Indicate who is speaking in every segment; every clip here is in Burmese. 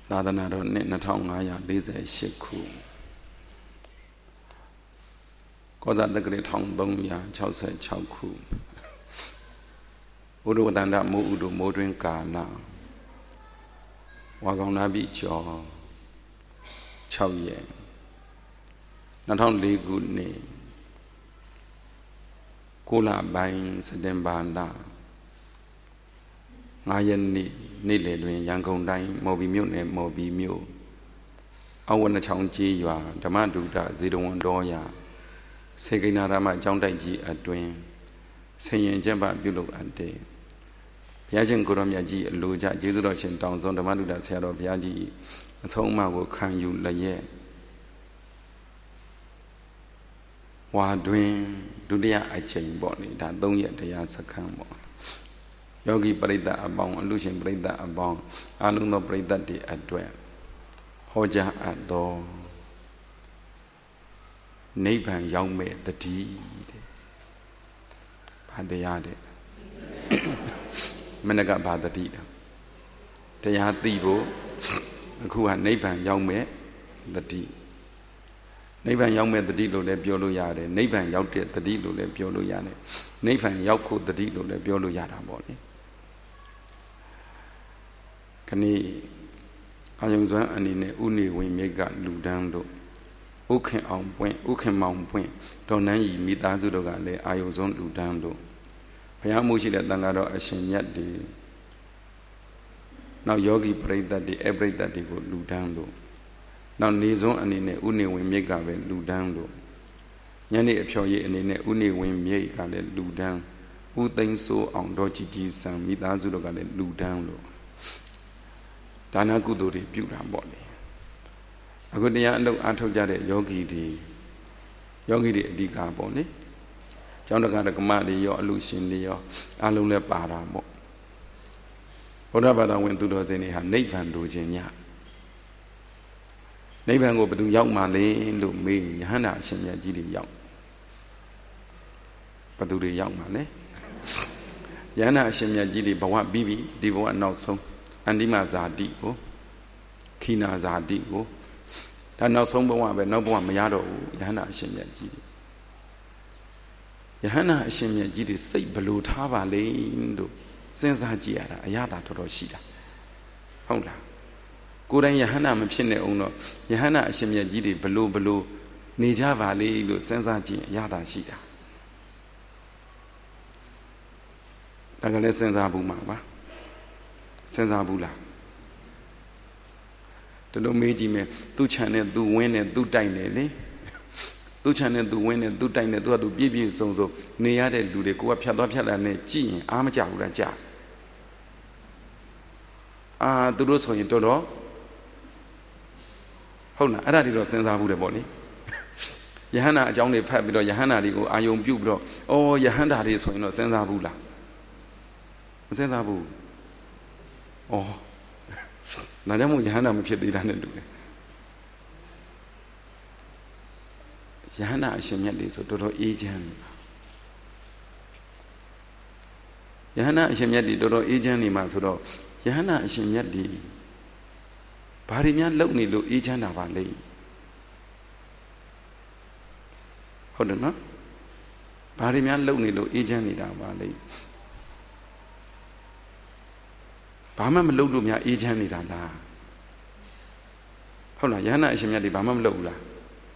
Speaker 1: သာသနာတော်နှစ်2548ခုကောဇာတက္ကရာ1366ခုဘုဒ္ဓဝတ္တန္တမိုးဥဒုမိုးတွင်ကာလဝါကောင်နာပြီကျော်6ရက်2004ခုနှစ်9လပိုင်းစက်တင်ဘာလ9ရက်နေ့လယ်တွင်ရန်ကုန်တိုင်းမော်ဘီမြို့နယ်မော်ဘီမြို့အဝနချောင်းကြီးရွာဓမ္မဒုဒဇေတဝန်တော်ရစေကိနာရမအကြောင်းတိုက်ကြီးအတွင်ဆင်ရင်ကျက်ပပြုလုပ်အပ်တဲ့ဘုရားရှင်ကိုရောမြတ်ကြီးအလိုကြကျေးဇူးတော်ရှင်တောင်စွန်းဓမ္မဒုဒဆရာတော်ဘုရားကြီးအဆုံးအမကိုခံယူလျက်ဝါတွင်ဒုတိယအချိန်ပေါ့လေဒါ3ရက်တရားစခန်းပေါ့ယောဂီပရိသတ်အပေါင်းအလူရှင်ပရိသတ်အပေါင်းအလုံးသောပရိသတ်တွေအတွက်ဟောကြားအပ်သောနိဗ္ဗာန်ရောက်မဲ့တတိတဲ့ဘာတရားတဲ့မနကဘာတတိတရားသိဖို့အခုကနိဗ္ဗာန်ရောက်မဲ့တတိနိဗ္ဗာန်ရောက်မဲ့တတိလို့လည်းပြောလို့ရတယ်နိဗ္ဗာန်ရောက်တဲ့တတိလို့လည်းပြောလို့ရတယ်နိဗ္ဗာန်ရောက်ဖို့တတိလို့လည်းပြောလို့ရတာပေါ့လေခဏအာယုံစွမ်းအနေနဲ့ဥနေဝင်မြစ်ကလူတန်းတို့ဥခင်အောင်ပွင့်ဥခင်မောင်ပွင့်ဒေါ်နန်းကြီးမိသားစုတို့ကလည်းအာယုံစွမ်းလူတန်းတို့ဘုရားမှုရှိတဲ့တန်ဃာတော်အရှင်မြတ်တွေနောက်ယောဂီပရိသတ်တွေအပရိသတ်တွေကိုလူတန်းတို့နောက်နေစွန်းအနေနဲ့ဥနေဝင်မြစ်ကပဲလူတန်းတို့ညနေအဖျော်ရည်အနေနဲ့ဥနေဝင်မြစ်ကလည်းလူတန်းဥသိန်းစိုးအောင်တော်ကြီးဆံမိသားစုတို့ကလည်းလူတန်းလို့ဒါနကုသိုလ်တွေပြုတာပေါ့လေအခုတရားအလုပ်အားထုတ်ကြတဲ့ယောဂီတွေအဓိကပေါ့လေကျောင်းတက္ကရာကမတွေရောအလူရှင်တွေရောအလုံးလည်းပါတာပေါ့ဘုရားဘာသာဝင်သူတော်စင်တွေဟာနိဗ္ဗာန်လိုချင်ညနိဗ္ဗာန်ကိုဘယ်သူရောက်မှလဲလို့မေးယဟန္တာအရှင်မြတ်ကြီးတွေရောက်ဘယ်သူတွေရောက်မှလဲယဟန္တာအရှင်မြတ်ကြီးတွေဘဝပြီးပြီဒီဘဝနောက်ဆုံးအန္တိမဇာတိကိုခိနာဇာတိကိုဒါနောက်ဆုံးဘဝပဲနောက်ဘဝမရတော့ဘူးယဟန္တာအရှင်မြတ်ကြီးတွေယဟန္တာအရှင်မြတ်ကြီးတွေစိတ်ဘလို့ထားပါလိမ့်လို့စဉ်းစားကြည့်ရတာအရသာတော်တော်ရှိတာဟုတ်လားကိုယ်တိုင်ယဟန္တာမဖြစ်နေအောင်တော့ယဟန္တာအရှင်မြတ်ကြီးတွေဘလို့နေကြပါလိမ့်လို့စဉ်းစားကြည့်အရသာရှိတာဒါကလည်းစဉ်းစားဘူးမှာပါစဉ်းစားဘူးလားတလို့မေးကြည့်မယ်သူ့ခြံနဲ့သူဝင်းနဲ့သူ့တိုက်နဲ့လေသူ့ခြံနဲ့သူဝင်းနဲ့သူ့တိုက်နဲ့သူကသူပြည့်စုံနေရတဲ့လူတွေကိုကဖြတ်သွားဖြတ်လာနဲ့ကြည့်ရင်အားမကြဘူးလားကြာသူတို့ဆိုရင်တော်တော်ဟုတ်လားအဲ့ဒါတွေတော့စဉ်းစားဘူးတယ်ပေါ့လေယဟန္တာအကြောင်းတွေဖတ်ပြီးတော့ယဟန္တာတွေကိုအာယုံပြုတ်ပြီးတော့ယဟန္တာတွေဆိုရင်တော့စဉ်းစားဘူးလားမစဉ်းစားဘူးဒါကြောင့်မို့ယဟန္တာမဖြစ်သေးတာနဲ့တူတယ်ယဟန္တာအရှင်မြတ်တွေဆိုတော်တော်အေးချမ်းနေပါယဟန္တာအရှင်မြတ်တွေတော်တော်အေးချမ်းနေမှာဆိုတော့ယဟန္တာအရှင်မြတ်တွေဘာတွေများလုပ်နေလို့အေးချမ်းတာပါလဲဟုတ်တယ်နော်ဘာတွေများလုပ်နေလို့အေးချမ်းနေတာပါလဲဘာမှမလုပ်လို့များအေးချမ်းနေတာလားဟုတ်လားယဟန္တာအရှင်မြတ်တွေဘာမှမလုပ်ဘူးလား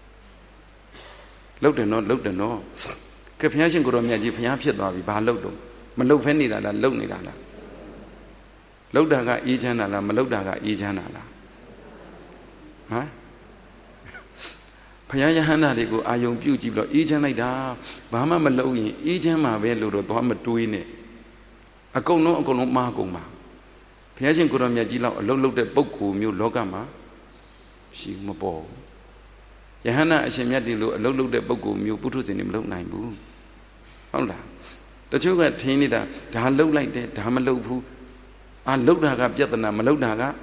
Speaker 1: လုပ်တယ်နော်ကဲဘုရားရှင်ကိုရောမြတ်ကြီးဘုရားဖြစ်သွားပြီဘာလုပ်တော့မလုပ်ဖဲနေတာလားလုပ်နေတာလားလုပ်တာကအေးချမ်းတာလားမလုပ်တာကအေးချမ်းတာလားဟမ်ဘုရားယဟန္တာတွေကိုအာယုံပြုတ်ကြည့်ပြီးတော့အေးချမ်းလိုက်တာဘာမှမလုပ်ရင်အေးချမ်းမှာပဲလို့တော့သွားမတွေးနဲ့အကုန်လုံးမှားကုန်ပါဘုရားရှင်ကိုရောမြတ်ကြီးလောက်အလုပ်တဲ့ပုဂ္ဂိုလ်မျိုးလောကမှာရှိမပေါ်ယဟန္တာအရှင်မြတ်တွေလို့အလုပ်တဲ့ပုဂ္ဂိုလ်မျိုးပုထုဇဉ်တွေမလုပ်နိုင်ဘူးဟုတ်လားတချို့ကထင်းနေတာဒါလုပ်လိုက်တယ်ဒါမလုပ်ဘူးလုပ်တာကပြဿနာမလုပ်တာက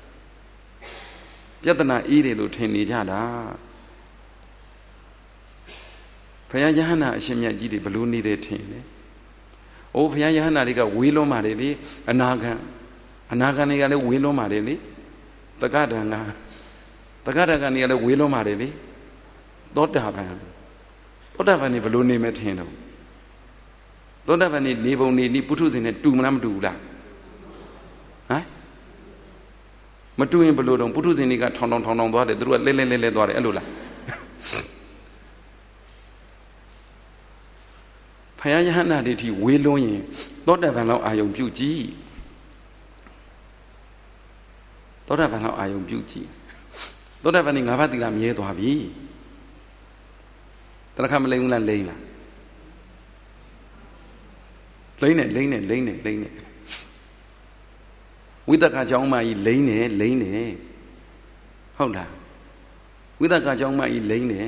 Speaker 1: ပြဿနာအေးတယ်လို့ထင်နေကြတာဘုရားယဟန္တာအရှင်မြတ်ကြီးတွေဘလို့နေတယ်ထင်တယ်ဘုရားယဟန္တာတွေကဝေးလွန်ပါတယ်လေအနာဂံတွေကလည်းဝေးလွန်ပါတယ်လေတတက္ကဒံကနေလည်းဝေးလွန်ပါတယ်လေသောတာပန်နေဘလို့နေမဲ့ထင်တော့သောတာပန်နေပုံနေပုထုဇဉ်နဲ့တူမလားမတူဘူးလားဟမ်မတူရင်ဘလို့တော့ပုထုဇဉ်တွေကထောင်သွားတယ်သူတို့ကလဲသွားတယ်အဲ့လိုလားဖယားယဟန္တာတွေထိဝေးလွန်းရင်သောတာပန်လောက်အာယုံပြုကြည့်သောတာပန်လောက်အာယုံပြုကြည့်သောတာပန်နေ၅ပါးသီလမြဲသွားပြီတဏှာမလိမ့်ဘူးလားလိမ့်လားလိမ့်နေဝိတက္ကကြောင့်မကြီးလိမ့်နေဟုတ်လားဝိတက္ကကြောင့်မကြီးလိမ့်နေ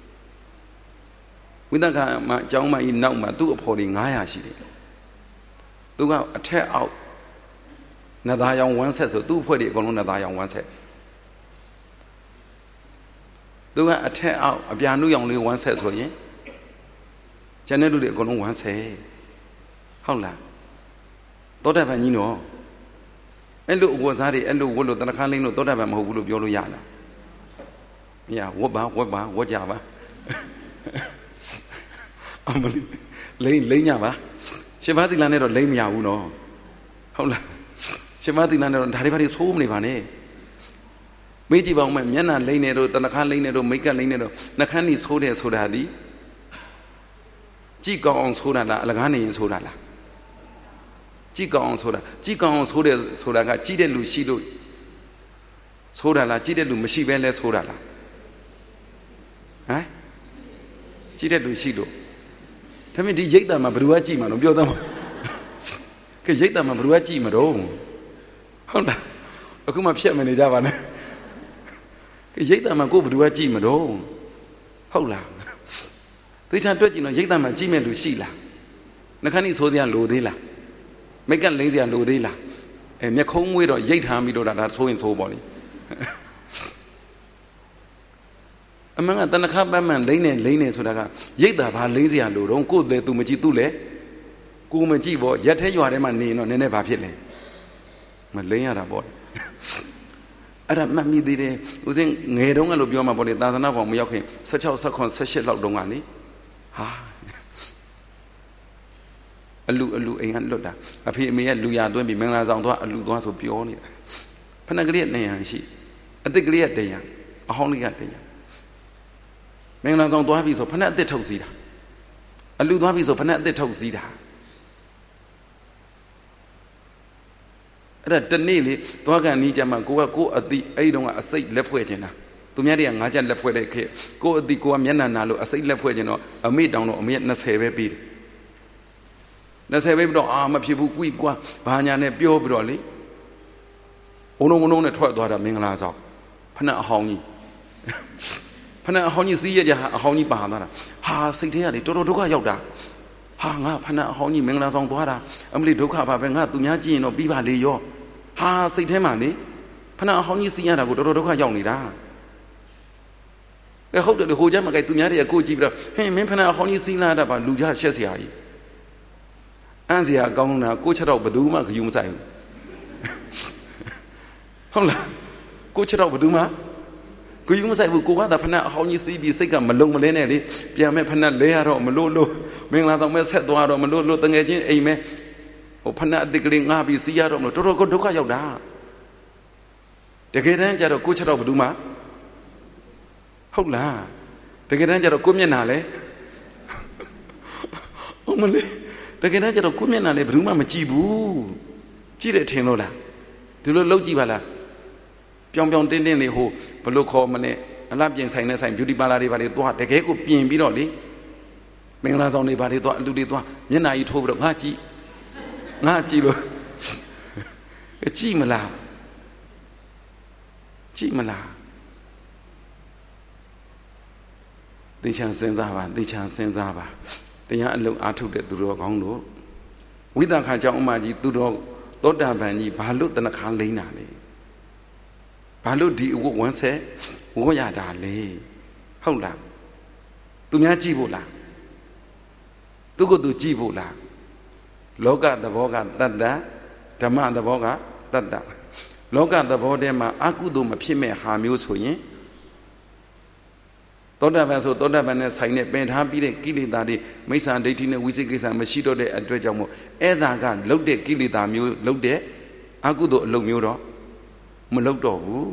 Speaker 1: ဝိတက္ကမှာအကြောင်းမကြီးနောက်မှာသူ့အဖော်တွေ900ရှိတယ်သူကအထက်အောက်နသားရောင်ဝမ်းဆက်ဆိုသူ့အဖွဲ့တွေအကုန်လုံးနသားရောင်ဝမ်းဆက်သူကအထက်အောက်အပြာနုရောင်လေးဝမ်းဆက်ဆိုရင်ကျန်တဲ့လူတွေအကုန်လုံးဝမ်းဆက်ဟုတ်လားသောတာပန်ကြီးနော်အဲ့လိုအဝတ်စားတွေအဲ့လိုဝတ်လို့တဏှာလိမ့်လို့သောတာပန်မဟုတ်ဘူးလို့ပြောလို့ရလားမရဝတ်ကြပါအမလေးလိမ့်ညပါရှင်ဘာသီလနဲ့တော့လိမ့်မရဘူးနော်ဟုတ်လားရှင်ဘာသီလနဲ့တော့ဒါတွေဘာတွေသိုးမနေပါနဲ့မေးကြည့်ပါဦးမယ်မျက်နှာလိမ့်နေတော့တဏှာလိမ့်နေတော့မိတ်ကလိမ့်နေတော့နှခမ်းนี่သိုးတယ်ဆိုတာဒီကြည့်ကောင်းအောင်သိုးတာလားအလကားနေရင်သိုးတာလားကြည့်ကောင်းအောင်သိုးတယ်ဆိုတာကကြည့်တဲ့လူရှိလို့သိုးတာလားကြည့်တဲ့လူမရှိဘဲလဲသိုးတာလားဟမ်ကြည့်တဲ့လူရှိလို့ဒါပေမဲ့ဒီရိတ်တံမှာဘယ်သူကကြည့်မှာတော့ပြောသမ်းပါကဲရိတ်တံမှာဘယ်သူကကြည့်မှာတော့ဟုတ်လားအခုမှဖြတ်မနေကြပါနဲ့ကဲရိတ်တံမှာကိုဘယ်သူကကြည့်မှာတော့ဟုတ်လားသေချာတွက်ကြည့်တော့ရိတ်တံမှာကြည့်မဲ့လူရှိလားနှခမ်းนี่သိုးစရာလိုသေးလားမိတ်ကလိမ့်စရာလိုသေးလားမျက်ခုံးမွေးတော့ရိတ်ထားပြီးတော့ဒါဆိုရင်ဆိုပေါ့လေအမှန်ကတဏှာပတ်မှန်လိမ့်နေဆိုတာကရိတ်တာဘာလိမ့်စရာလိုတော့ကိုယ်လည်းသူမကြည့်သူလည်းကိုမကြည့်ပေါ့ရက်ထဲရွာထဲမှာနေတော့နည်းနည်းဘာဖြစ်လဲမလိမ့်ရတာပေါ့အဲ့ဒါမှတ်မိသေးတယ်ဦးစင်းငယ်တုန်းကလို့ပြောမှာပေါ့လေသာသနာ့ဘောင်မရောက်ခင်16 18လောက်တုန်းကလေဟာအလူအိမ်ကလွတ်တာအဖေအမေကလူရသွင်းပြီးမင်္ဂလာဆောင်သွားအလူသွားဆိုပြောနေတာဖဏကလေးက200ရှိအစ်စ်ကလေးက100အဟောင်းလေးက100မင်္ဂလာဆောင်သွားပြီဆိုဖဏအစ်စ်ထုတ်စည်းတာအလူသွားပြီဆိုဖဏအစ်စ်ထုတ်စည်းတာအဲ့ဒါတနေ့လေသွားကန်နီးကြမှာကိုအတိအဲ့ဒီတုန်းကအစိတ်လက်ဖွဲ့ခြင်းတာသူများတွေက9ချက်လက်ဖွဲ့တဲ့ခေကိုအတိကိုကမျက်နှာနာလို့အစိတ်လက်ဖွဲ့ခြင်းတော့အမေတောင်တော့အမေ20ပဲပြီးတယ်20ပဲပြီးတော့မဖြစ်ဘူးကွိကွာဘာညာနဲ့ပြောပြီးတော့လေဘုံလုံးနဲ့ထွက်သွားတာမင်္ဂလာဆောင်ဖဏအဟောင်းကြီးဖဏအဟောင်းကြီးစီးရကြအဟောင်းကြီးပါသွားတာဟာစိတ်ထဲကလေတော်တော်ဒုက္ခရောက်တာဟာငါဖဏအဟောင်းကြီးမင်္ဂလာဆောင်သွားတာအမလီဒုက္ခပါပဲငါသူများကြည့်ရင်တော့ပြီးပါလေရောဟာစိတ်ထဲမှာလေဖဏအဟောင်းကြီးစီးရတာကိုတော်တော်ဒုက္ခရောက်နေတာကဲဟုတ်တယ်လေဟိုကျမှကဲသူများတွေကကိုကြည့်ပြီးတော့ဟင်းမင်းဖဏအဟောင်းကြီးစီးလာတာပါလူကြရှက်စရာကြီးအန်းစရာကောင်းတာကိုချက်တော့ဘယ်သူမှဂယုမဆိုင်ဘူးဟုတ်လားကိုချက်တော့ဘယ်သူမှဂယုမဆိုင်ဘူးကိုကသာဖဏအဟောင်းကြီးစီးပြီးစိတ်ကမလုံမလဲနဲ့လေပြန်မဲ့ဖဏလဲရတော့မလို့မင်္ဂလာဆောင်မဲ့ဆက်သွားတော့မလို့တငယ်ချင်းအိမ်မဲဟိုဖဏအစ်ကလေးငါပြီးစီးရတော့မလို့တော်တော်ဒုက္ခရောက်တာတကယ်တမ်းကျတော့ကိုချက်တော့ဘယ်သူမှဟုတ်လားတကယ်တမ်းကျတော့ကိုမျက်နှာလဲအမလေးတကယ်တမ်းကျတော့ကိုမျက်နှာလဲဘယ်သူမှမကြည့်ဘူးကြည့်တယ်ထင်လို့လားဒီလိုလောက်ကြည့်ပါလားပြောင်တင်းလေးဟိုဘလို့ခေါ်မလဲအလားပြင်ဆိုင်နဲ့ဆိုင် beauty parlor တွေဘာတွေသွားတကယ်ကိုပြင်ပြီးတော့လေမင်္ဂလာဆောင်တွေဘာတွေသွားအလူတွေသွားမျက်နှာကြီးထိုးပြီးတော့ငါကြည့်လို့ကြည့်မလားသေချာစဉ်းစားပါတရားအလုံးအားထုတ်တဲ့သူတော်ကောင်းတို့ဝိသခါကြောင့်အမကြီးသူတော်သောတာပန်ကြီးဘာလို့တဏှာလိမ့်တာလဲဘာလို့ဒီအဝတ်ဝမ်းဆက်ဝတ်ရတာလဲဟုတ်လားသူများကြည့်ဖို့လားသူကသူကြည့်ဖို့လားလောကသဘောကတတ္တဓမ္မသဘောကတတ္တလောကသဘောထဲမှာအကုသိုလ်မဖြစ်မဲ့ဟာမျိုးဆိုရင်သောတာပန်ဆိုသောတာပန်နဲ့ဆိုင်နဲ့ပင်ထားပြီးတဲ့ကိလေသာတွေမိစ္ဆာဒိဋ္ဌိနဲ့ဝိသိကိစ္စမရှိတော့တဲ့အတွက်ကြောင့်မို့အဲ့ဒါကလုတ်တဲ့ကိလေသာမျိုးလုတ်တဲ့အကုသိုလ်အလုပ်မျိုးတော့မလုတ်တော့ဘူး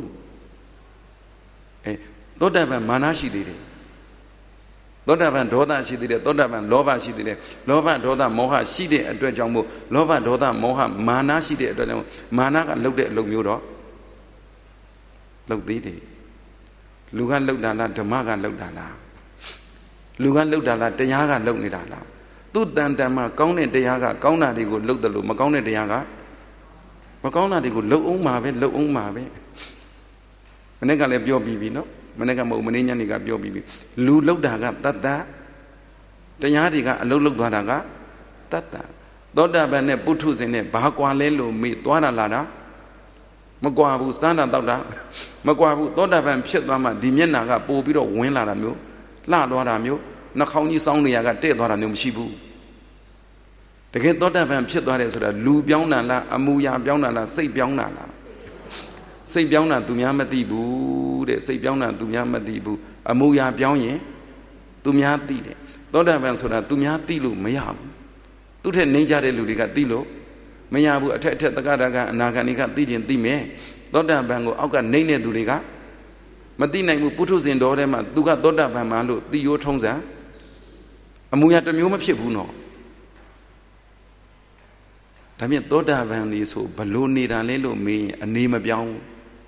Speaker 1: သောတာပန်မာနရှိသေးတယ်သောတာပန်ဒေါသရှိသေးတယ်သောတာပန်လောဘရှိသေးတယ်လောဘဒေါသမောဟရှိတဲ့အတွက်ကြောင့်မို့လောဘဒေါသမောဟမာနရှိတဲ့အတွက်ကြောင့်မာနကလုတ်တဲ့အလုပ်မျိုးတော့လုတ်သေးတယ်လူကလုတ်တာလားဓမ္မကလုတ်တာလားလူကလုတ်တာလားတရားကလုတ်နေတာလားသူ့တန်တန်မှာကောင်းတဲ့တရားကကောင်းတာတွေကိုလုတ်တယ်လို့မကောင်းတဲ့တရားကမကောင်းတာတွေကိုလုတ်အောင်မှာပဲလုတ်အောင်မှာပဲမနေ့ကလည်းပြောပြီးပြီနော်မနေ့ကမဟုတ်မနေ့ညနေကပြောပြီးပြီလူလုတ်တာကတတ္တတရားတွေကအလုတ်လုတ်သွားတာကတတ္တသောတာပန်နဲ့ပုထုဇဉ်နဲ့ဘာကွာလဲလို့မေးသွားတာလားတာမကွာဘူးစားတာတောက်တာမကွာဘူးသောတာပန်ဖြစ်သွားမှဒီမျက်နာကပို့ပြီးတော့ဝင်လာတာမျိုးလှသွားတာမျိုးနှာခေါင်းကြီးစောင်းနေရကတဲ့သွားတာမျိုးမရှိဘူးတကယ်သောတာပန်ဖြစ်သွားတယ်ဆိုတာလူပြောင်းတာလားအမူအရာပြောင်းတာလားစိတ်ပြောင်းတာလားစိတ်ပြောင်းတာသူများမသိဘူးတဲ့စိတ်ပြောင်းတာသူများမသိဘူးအမူအရာပြောင်းရင်သူများသိတယ်သောတာပန်ဆိုတာသူများသိလို့မရဘူးသူထက်နှိမ့်ကြတဲ့လူတွေကသိလို့မရဘူးအထက်တက္ကရာကအနာဂန်တွေကသိခြင်းသိမယ်သောတာပန်ကိုအောက်ကနှိမ့်တဲ့သူတွေကမသိနိုင်ဘူးပုထုဇဉ်တော်ထဲမှာသူကသောတာပန်မှာလို့သိရိုးထုံးစံအမူအရာတစ်မျိုးမဖြစ်ဘူးနော်ဒါမြင်သောတာပန်လေးဆိုဘလို့နေတာလဲလို့မေးရင်အနေမပြောင်း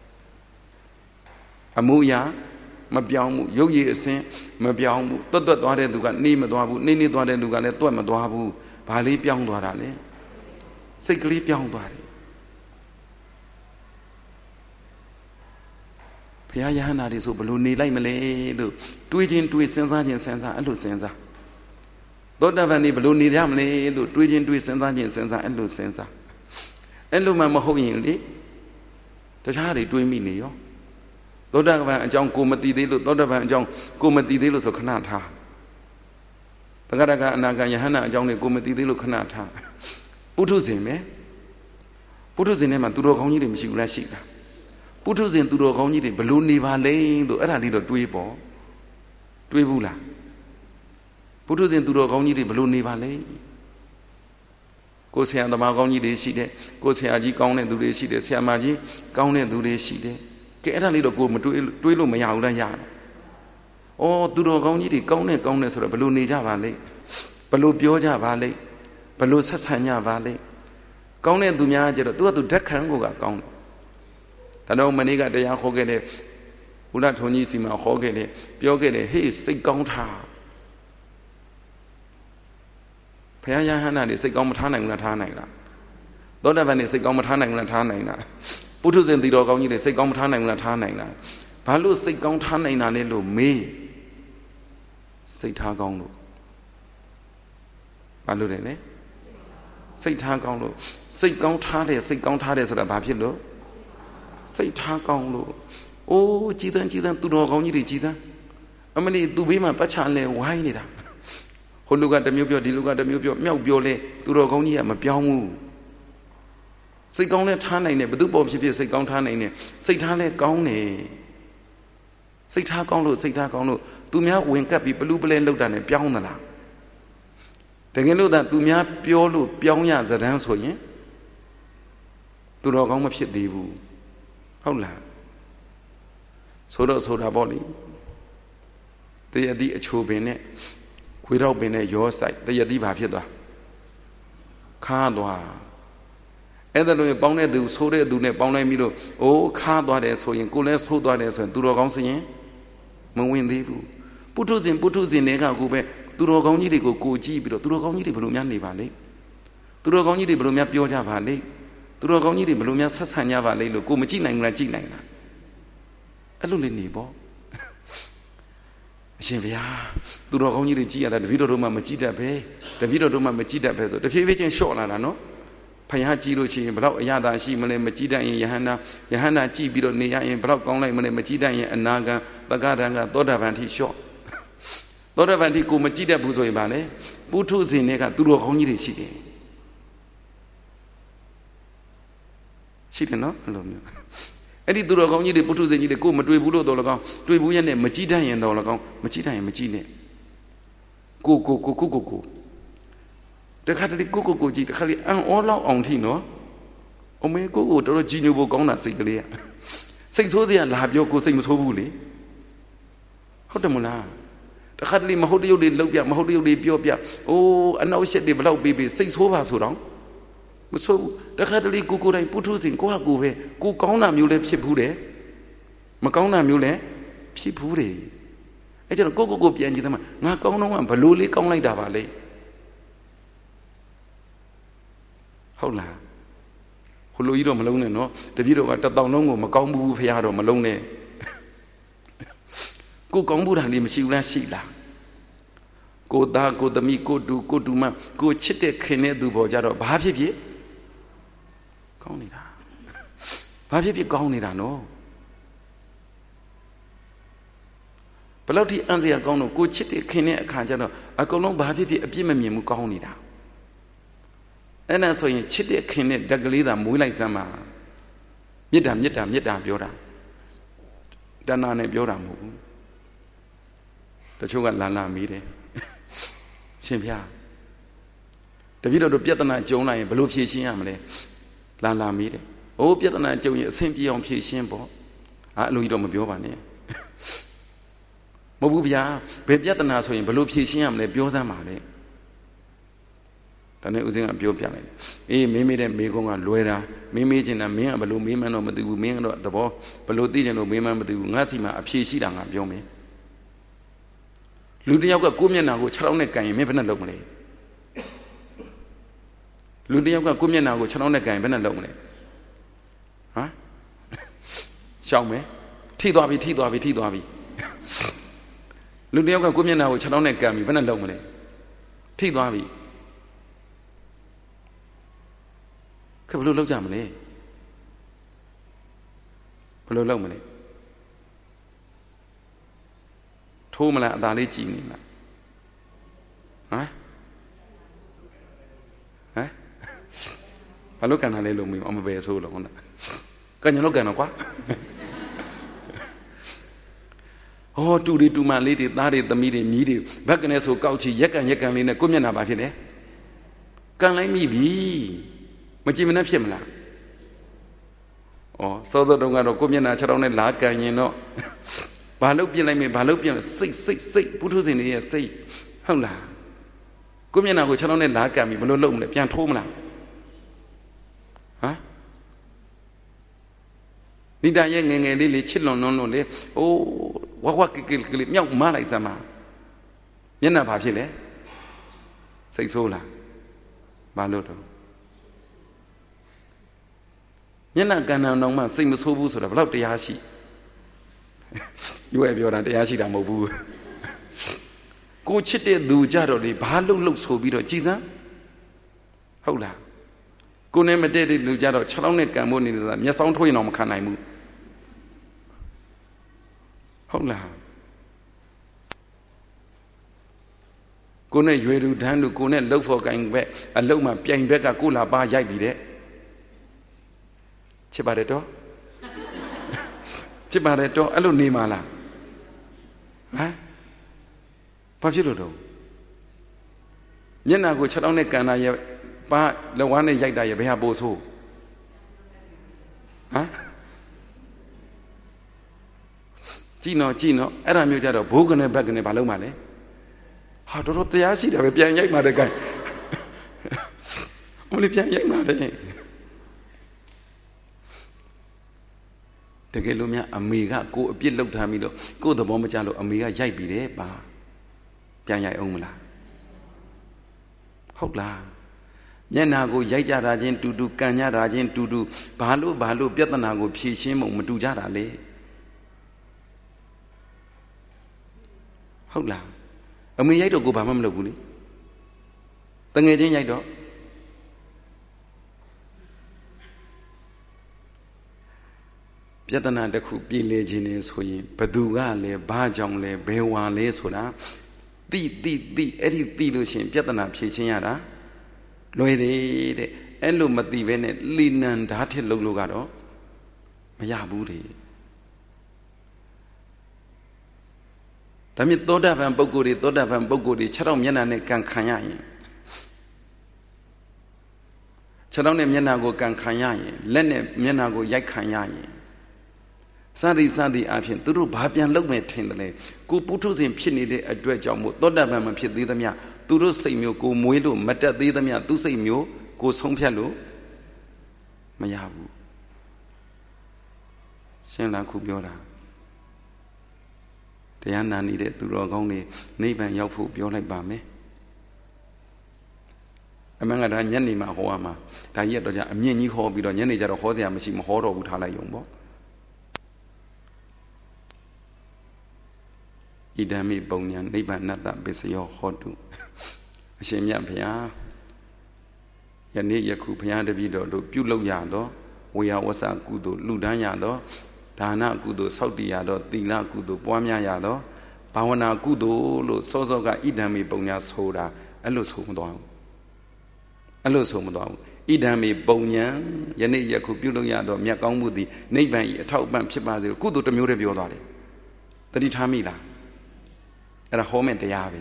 Speaker 1: အမူအရာမပြောင်းဘူးရုပ်ရည်အစဉ်မပြောင်းဘူးတွတ်သွားတဲ့သူကနေမသွားဘူးနေသွားတဲ့လူကလည်းတွတ်မသွားဘူးဘာလေးပြောင်းသွားတာလဲစိတ်ကလေးပြောင်းသွားတယ်ဘုရားယဟန္တာတွေဆိုဘလို့နေလိုက်မလဲလို့တွေးချင်းတွေးစဉ်းစားချင်းစဉ်းစားအဲ့လိုစဉ်းစားသောတာပန်နေဘလို့နေရမလဲလို့တွေးချင်းတွေးစဉ်းစားချင်းစဉ်းစားအဲ့လိုစဉ်းစားအဲ့လိုမှမဟုတ်ရင်လေတခြားတွေတွေးမိနေရောသောတာပန်အကြောင်းကိုမသိသေးလို့သောတာပန်အကြောင်းကိုမသိသေးလို့ဆိုခဏထားတက္ကရာကအနာဂံယဟန္တာအကြောင်းတွေကိုမသိသေးလို့ခဏထားပုထုဇဉ်ပဲပုထုဇဉ်ထဲမှာသူတော်ကောင်းကြီးတွေမရှိဘူးလားရှိလားပုထုဇဉ်သူတော်ကောင်းကြီးတွေဘလို့နေပါလဲလို့အဲ့ဒါလေးတော့တွေးပေါ့တွေးဘူးလားပုထုဇဉ်သူတော်ကောင်းကြီးတွေဘလို့နေပါလဲကိုဆရာသမားကောင်းကြီးတွေရှိတယ်ကိုဆရာကြီးကောင်းတဲ့သူတွေရှိတယ်ဆရာမကြီးကောင်းတဲ့သူတွေရှိတယ်ကဲအဲ့ဒါလေးတော့ကိုမတွေးလို့မရဘူးလားရတယ်ဩသူတော်ကောင်းကြီးတွေကောင်းတဲ့ဆိုတော့ဘလို့နေကြပါလဲဘလို့ပြောကြပါလဲဘလို့ဆက်ဆံကြပါလဲကောင်းတဲ့သူများကျတော့သူကသူဓာတ်ခံကိုကကောင်းတယ်ဒါတော့မနေ့ကတရားဟောခဲ့တဲ့ဘုရားထုံကြီးစီမှာဟောခဲ့တယ်ပြောခဲ့တယ်ဟေးစိတ်ကောင်းထားဘုရားယဟန္တာတွေစိတ်ကောင်းမထားနိုင်ဘူးလားထားနိုင်လားသောတာပန်တွေစိတ်ကောင်းမထားနိုင်ဘူးလားထားနိုင်လားပုထုဇဉ်သီတော်ကောင်းကြီးတွေစိတ်ကောင်းမထားနိုင်ဘူးလားထားနိုင်လားဘာလို့စိတ်ကောင်းထားနိုင်တာလဲလို့မေးစိတ်ထားကောင်းလို့ဘာလို့လဲစိတ်ထားကောင်းလို့စိတ်ကောင်းထားတယ်ဆိုတာဘာဖြစ်လို့စိတ်ထားကောင်းလို့အိုးကြည်သန်းသူတော်ကောင်းကြီးတွေကြည်သန်းအမလီသူဘေးမှာပတ်ချလဲဝိုင်းနေတာဟိုလူကတစ်မျိုးပြောဒီလူကတစ်မျိုးပြောမြောက်ပြောလဲသူတော်ကောင်းကြီးကမပြောင်းဘူးစိတ်ကောင်းလဲထားနိုင်တယ်ဘသူပေါ်ဖြစ်စိတ်ကောင်းထားနိုင်တယ်စိတ်ထားလဲကောင်းတယ်စိတ်ထားကောင်းလို့သူများဝင်ကပ်ပြီးပလူပလဲလောက်တာနဲ့ပြောင်းသလားတကယ်လို့သာသူများပြောလို့ပြောင်းရစတန်းဆိုရင်သူတော်ကောင်းမဖြစ်သေးဘူးဟုတ်လားဆိုတာပေါ့လေတရတိအချိုပင်နဲ့ခွေးတော့ပင်နဲ့ရောဆိုင်တရတိဘာဖြစ်သွားခါသွားအဲ့ဒါလို့ပေါင်းတဲ့သူဆိုးတဲ့သူနဲ့ပေါင်းလိုက်ပြီးတော့အိုးခါသွားတယ်ဆိုရင်ကိုလည်းဆိုးသွားတယ်ဆိုရင်သူတော်ကောင်းစရင်မဝင်သေးဘူးပုထုဇဉ်တွေကကိုပဲသူတော်ကောင်းကြီးတွေကိုကိုကြည့်ပြီးတော့သူတော်ကောင်းကြီးတွေဘယ်လိုများနေပါလဲသူတော်ကောင်းကြီးတွေဘယ်လိုများပြောကြပါလဲသူတော်ကောင်းကြီးတွေဘယ်လိုများဆက်ဆံကြပါလဲလို့ကိုမကြည့်နိုင်ဘူးလားကြည့်နိုင်လားအဲ့လိုလေးနေပေါ့အရှင်ဘုရားသူတော်ကောင်းကြီးတွေကြည့်ရတာတပည့်တော်တို့မှမကြည့်တတ်ပဲဆိုတဖြည်းဖြည်းချင်းလျှော့လာတာနော်ဖယားကြည့်လို့ရှိရင်ဘယ်တော့အရသာရှိမလဲမကြည့်တတ်ရင်ယဟန္တာကြည့်ပြီးတော့နေရရင်ဘယ်တော့ကောင်းလိုက်မလဲမကြည့်တတ်ရင်အနာဂံသက္ကတံကသောတာပန်ထိလျှော့သောတာပန်ထိကိုမကြည့်တတ်ဘူးဆိုရင်ဗာလေပုထုဇဉ်တွေကသူတော်ကောင်းကြီးတွေရှိတယ်ရှိတယ်နော်အဲ့လိုမျိုးအဲ့ဒီသူတော်ကောင်းကြီးတွေပုထုဇဉ်ကြီးတွေကိုမတွေ့ဘူးလို့တော့လကောင်းတွေ့ဘူးရဲ့နဲ့မကြည့်တတ်ရင်တော့လကောင်းမကြည့်တတ်ရင်မကြည့်နဲ့ကိုတခါတလေကိုကြည့်တခါလေအန်အောလောက်အောင်ထိနော်အမေကိုတော်တော်ကြည်ညိုဖို့ကောင်းတာစိတ်ကလေးကစိတ်ဆိုးစရာလာပြောကိုစိတ်မဆိုးဘူးလေဟုတ်တယ်မလားတခါတလေမဟုတ်တရုပ်တွေလောက်ပြမဟုတ်တရုပ်တွေပြောပြအိုးအနောက်ရှက်တွေဘလောက်ပေးစိတ်ဆိုးပါဆိုတော့မဆိုးဘူးတခါတလေကိုယ်တိုင်ပုထုဇဉ်ကိုဟာကိုပဲကိုကောင်းတာမျိုးလည်းဖြစ်ဘူးတယ်မကောင်းတာမျိုးလည်းဖြစ်ဘူးတယ်အဲ့ကျတော့ကိုပြန်ကြည့်သမှာငါကောင်းတော့ဘလို့လေးကောင်းလိုက်တာပါလေဟုတ်လားဟိုလိုကြီးတော့မလုံးနဲ့နော်တပည့်တော်က1000လုံးကိုမကောင်းဘူးဖရားတော့မလုံးနဲ့ကိုကောင်းဘူးတာလေးမရှိဘူးလားရှိလားကိုသားကိုသမီးကိုတူမကိုချစ်တဲ့ခင်တဲ့သူပေါ်ကြတော့ဘာဖြစ်ဖြစ်ကောင်းနေတာဘာဖြစ်ဖြစ်ကောင်းနေတာနော်ဘယ်လောက်ထိအံ့စရာကောင်းတော့ကိုချစ်တဲ့ခင်တဲ့အခါကျတော့အကုန်လုံးဘာဖြစ်ဖြစ်အပြစ်မမြင်ဘူးကောင်းနေတာအဲ့ဒါဆိုရင်ချစ်တဲ့ခင်တဲ့ဓာတ်ကလေးသာမွေးလိုက်စမ်းပါမေတ္တာပြောတာတဏှာနဲ့ပြောတာမဟုတ်ဘူးတချို့ကလာမေးတယ်ရှင်ဖျားတပည့်တော်တို့ပြဿနာကြုံလာရင်ဘယ်လိုဖြေရှင်းရမလဲလာမေးတယ်အိုးပြဿနာကြုံရင်အဆင်ပြေအောင်ဖြေရှင်းပေါ့အဲ့လိုကြီးတော့မပြောပါနဲ့မဟုတ်ဘူးဗျာဘယ်ပြဿနာဆိုရင်ဘယ်လိုဖြေရှင်းရမလဲပြောစမ်းပါလေဒါနဲ့ဦးစင်းကပြောပြလိုက်တယ်အေးမင်းမေးတဲ့မေးခွန်းကလွယ်တာမင်းမေးချင်တာမင်းကဘယ်လိုမေးမှန်းတော့မသိဘူးမင်းကတော့သဘောဘယ်လိုသိချင်လို့မေးမှန်းမသိဘူးငါစီမှာအဖြေရှိတာငါပြောမယ်လူတစ်ယောက်ကကိုယ့်မျက်နှာကို6လောက်နဲ့ကန်ရင်မင်းဘယ်နဲ့လုပ်မလဲလူတစ်ယောက်ကကိုယ့်မျက်နှာကို6လောက်နဲ့ကန်ရင်ဘယ်နဲ့လုပ်မလဲဟမ်ရှောင်းမယ်ထိသွားပြီလူတစ်ယောက်ကကိုယ့်မျက်နှာကို6လောက်နဲ့ကန်ပြီဘယ်နဲ့လုပ်မလဲထိသွားပြီခက်ဘယ်လိုလုပ်ကြမလဲဘယ်လိုလုပ်မလဲထိုးမလားအသာလေးကြည်နေလားဘာလို့ကန်တာလဲလို့မင်းအမပဲဆိုးလို့ဟုတ်လားကန်ညလို့ကန်တော့ကွာဟောတူတွေတူမလေးတွေသားတွေသမီးတွေမြီးတွေဘက်ကနေဆိုကောက်ချီရက်ကန်လေးနဲ့ကိုမျက်နှာပါဖြစ်တယ်ကန်လိုက်မိပြီမကြည်မနှက်ဖြစ်မလားဩစောစောတုန်းကတော့ကိုမျက်နှာ6တောင်းနဲ့လာကန်ရင်တော့ဘာလို့ပြင်လိုက်မလဲဘာလို့ပြင်စိတ်ပုထုဇဉ်တွေရဲ့စိတ်ဟုတ်လားကိုမျက်နှာကို6တောင်းနဲ့လာကန်ပြီဘယ်လိုလုပ်မလဲပြန်ထိုးမလားနိဒာရဲ့ငယ်လေးချစ်လွန်လို့လေအိုးဝါကလေးမြောက်မလိုက်စမ်းပါမျက်နှာဘာဖြစ်လဲစိတ်ဆိုးလားဘာလို့တော့မျက်နှာကဏ္ဍအောင်မှစိတ်မဆိုးဘူးဆိုတာဘယ်လောက်တရားရှိရွယ်ပြောတာတရားရှိတာမဟုတ်ဘူးကိုချစ်တဲ့သူကြတော့လေဘာလို့ဆိုပြီးတော့ကြည်စမ်းဟုတ်လားကိုနဲ့မတည့်တဲ့လူကြတော့6လောက်နဲ့ကံဖို့နေတာမျက်စောင်းထိုးရင်တော့မခံနိုင်ဘူးဟုတ်လားကိုနဲ့ရွယ်သူတန်းသူကိုနဲ့လှုပ်ဖို့ကင်ဘက်အလုံးမှာပြိုင်ဘက်ကကိုလာပါရိုက်ပြီးတဲ့ချစ်ပါတယ်တော့အဲ့လိုနေမှာလားဘာဖြစ်လို့တော့မျက်နှာကို6တောင်းနဲ့ကန်တာရဲ့ပါလက်ဝါးနဲ့ရိုက်တာရဲ့ဘယ်ဟာပိုဆိုးကြည့်နော်အဲ့ဒါမျိုးကြတော့ဘိုးကနေဘက်ကနေဘာလုပ်မှလဲဟာတော်တရားရှိတာပဲပြန်ရိုက်မှတဲ့ကဲမလို့ပြန်ရိုက်မှတဲ့တကယ်လို့များအမေကကိုအပြစ်လုပ်ထားပြီးတော့ကိုသဘောမကျလို့အမေကရိုက်ပြီးတယ်ပါပြန်ရိုက်အောင်မလားဟုတ်လားမျက်နာကိုရိုက်ကြတာချင်းတူကန်ကြတာချင်းတူဘာလို့ပြဿနာကိုဖြေရှင်းမှုမတူကြတာလေဟုတ်လားအမေရိုက်တော့ကိုဘာမှမလုပ်ဘူးလေတငယ်ချင်းရိုက်တော့ပြဿနာတစ်ခုပြေလည်ခြင်းနေဆိုရင်ဘသူကလဲဘာကြောင့်လဲဘယ်ဝါလဲဆိုတာသိအဲ့ဒီသိလို့ရှိရင်ပြဿနာဖြေရှင်းရတာလွယ်တယ်တဲ့ Elo Mativene, Linan Dati Logado, Mayabudi. Dami Toda Van Boguri, Charam Yanane can Kanyayin. Charam Yanago can Kanyayin, Lene Yanago Yakanyayin. Sadi Apian, Turu Babian Logme Tindale, Go Putus in Pinny a dredge, Toda Van Pidamia, Turu Samuel, go Muedo, Mata Didamia, Tu Samuel, go Sompialo, Mayabu. Shenla Kubiora. They are not needed to rock only neighbor and Yafu, Bio like Bame. Among other Yanima Hoama, Tayet, a mini hobby on Yanager Hosia Machine Horror with Hala Yombo. Idami Bonian, neighbor not that busy or hot to. Shame Yapia Yanni Yakupia de Vido, Pulo Yado, we are was a good Ludan Yado. Dana Gudo, Saudi Yado, Dina Gudo, Boamia Yado, Pawana Gudo, Sozoga, Idami Bonia Soda, and Los Homodon. And Los Homodon. Idami Bonian, Yane Yakubulo Yado, Miakamudi, Neighbor, Tauban Chibazi, Gudo to Murebiodari. The Ditamila. At a home at the Yavi.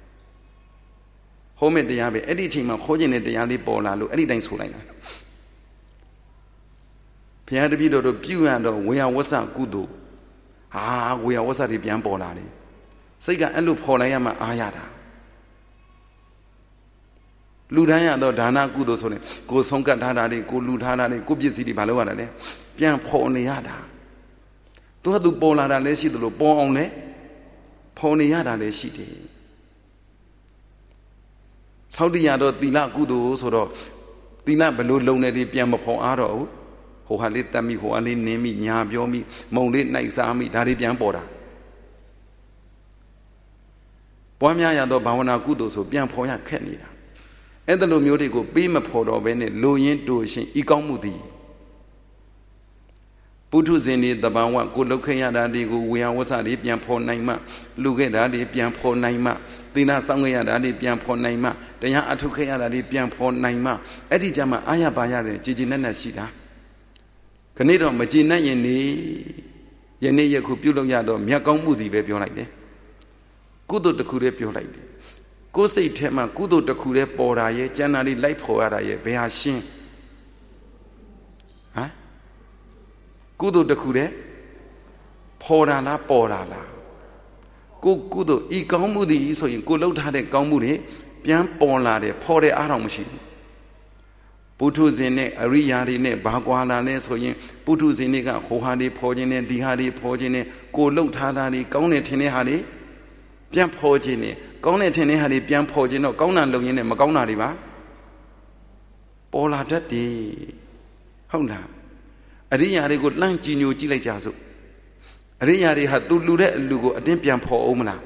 Speaker 1: Home at the Yavi, editing a Hojin at the Yali Bola, any dance Hulana. Pierre de Vido, Puando, we are was a Gudo. Ah, we are was a Ribian Bolari. Sega and Lup Holayama Ayada. Ludayado, Dana Gudo, go Sonka Dadadi, go Ludana, go City Baloana, Pian Poniada. To do Bolada, Lessi, the Bone, Poniada, the city. Saudi Yado, Dina Gudo, so Dina Balo Lonely Piamo Aro. Who had lit me, who only name me, Yabiomi, Molit Naizami, Daribian Bora. Boamia do Bawana Gudo, so Bian Poya Canida. And the Lomutico beam a port of any Loyin to Ikomudi. Putuzini, the Bawa, good looking at Adigo, we are was a Lipian Po Naima, Lugeda Lipian Po Naima, Dina Sangaya Lipian Po Naima, Daya Atukaya Lipian Po Naima, Edijama Ayabaya, Gijinana Shida. Canado Magina Yeni Yene Yakupulo Yado, Miakamudi, baby like that. Kudo the Kure like that. Go say Tema, Kudo the Kure Poraye, Janari Life Hoaraye, Beashin. Huh? Kudo the Kure Porala. Go Kudo, Ikamudi, so in Kulo Tade Kamudi, Pian Polade, Pore Aram machine. Putuzine, Ariadine, Bagwala, so in Putuzinica, Hohadi Pogine, Dihadi Pogine, Go Lotadadi, Gonetine Hadi, Pian Pogine, Gonetine Hadi, Pian Pogino, Gona Logine, Magona Riva. Pola Daddy. Honda. Ariadi good lunch in you, Chile Jazo. Ariadi had to Lude Lugo, a Dempian Po Omana.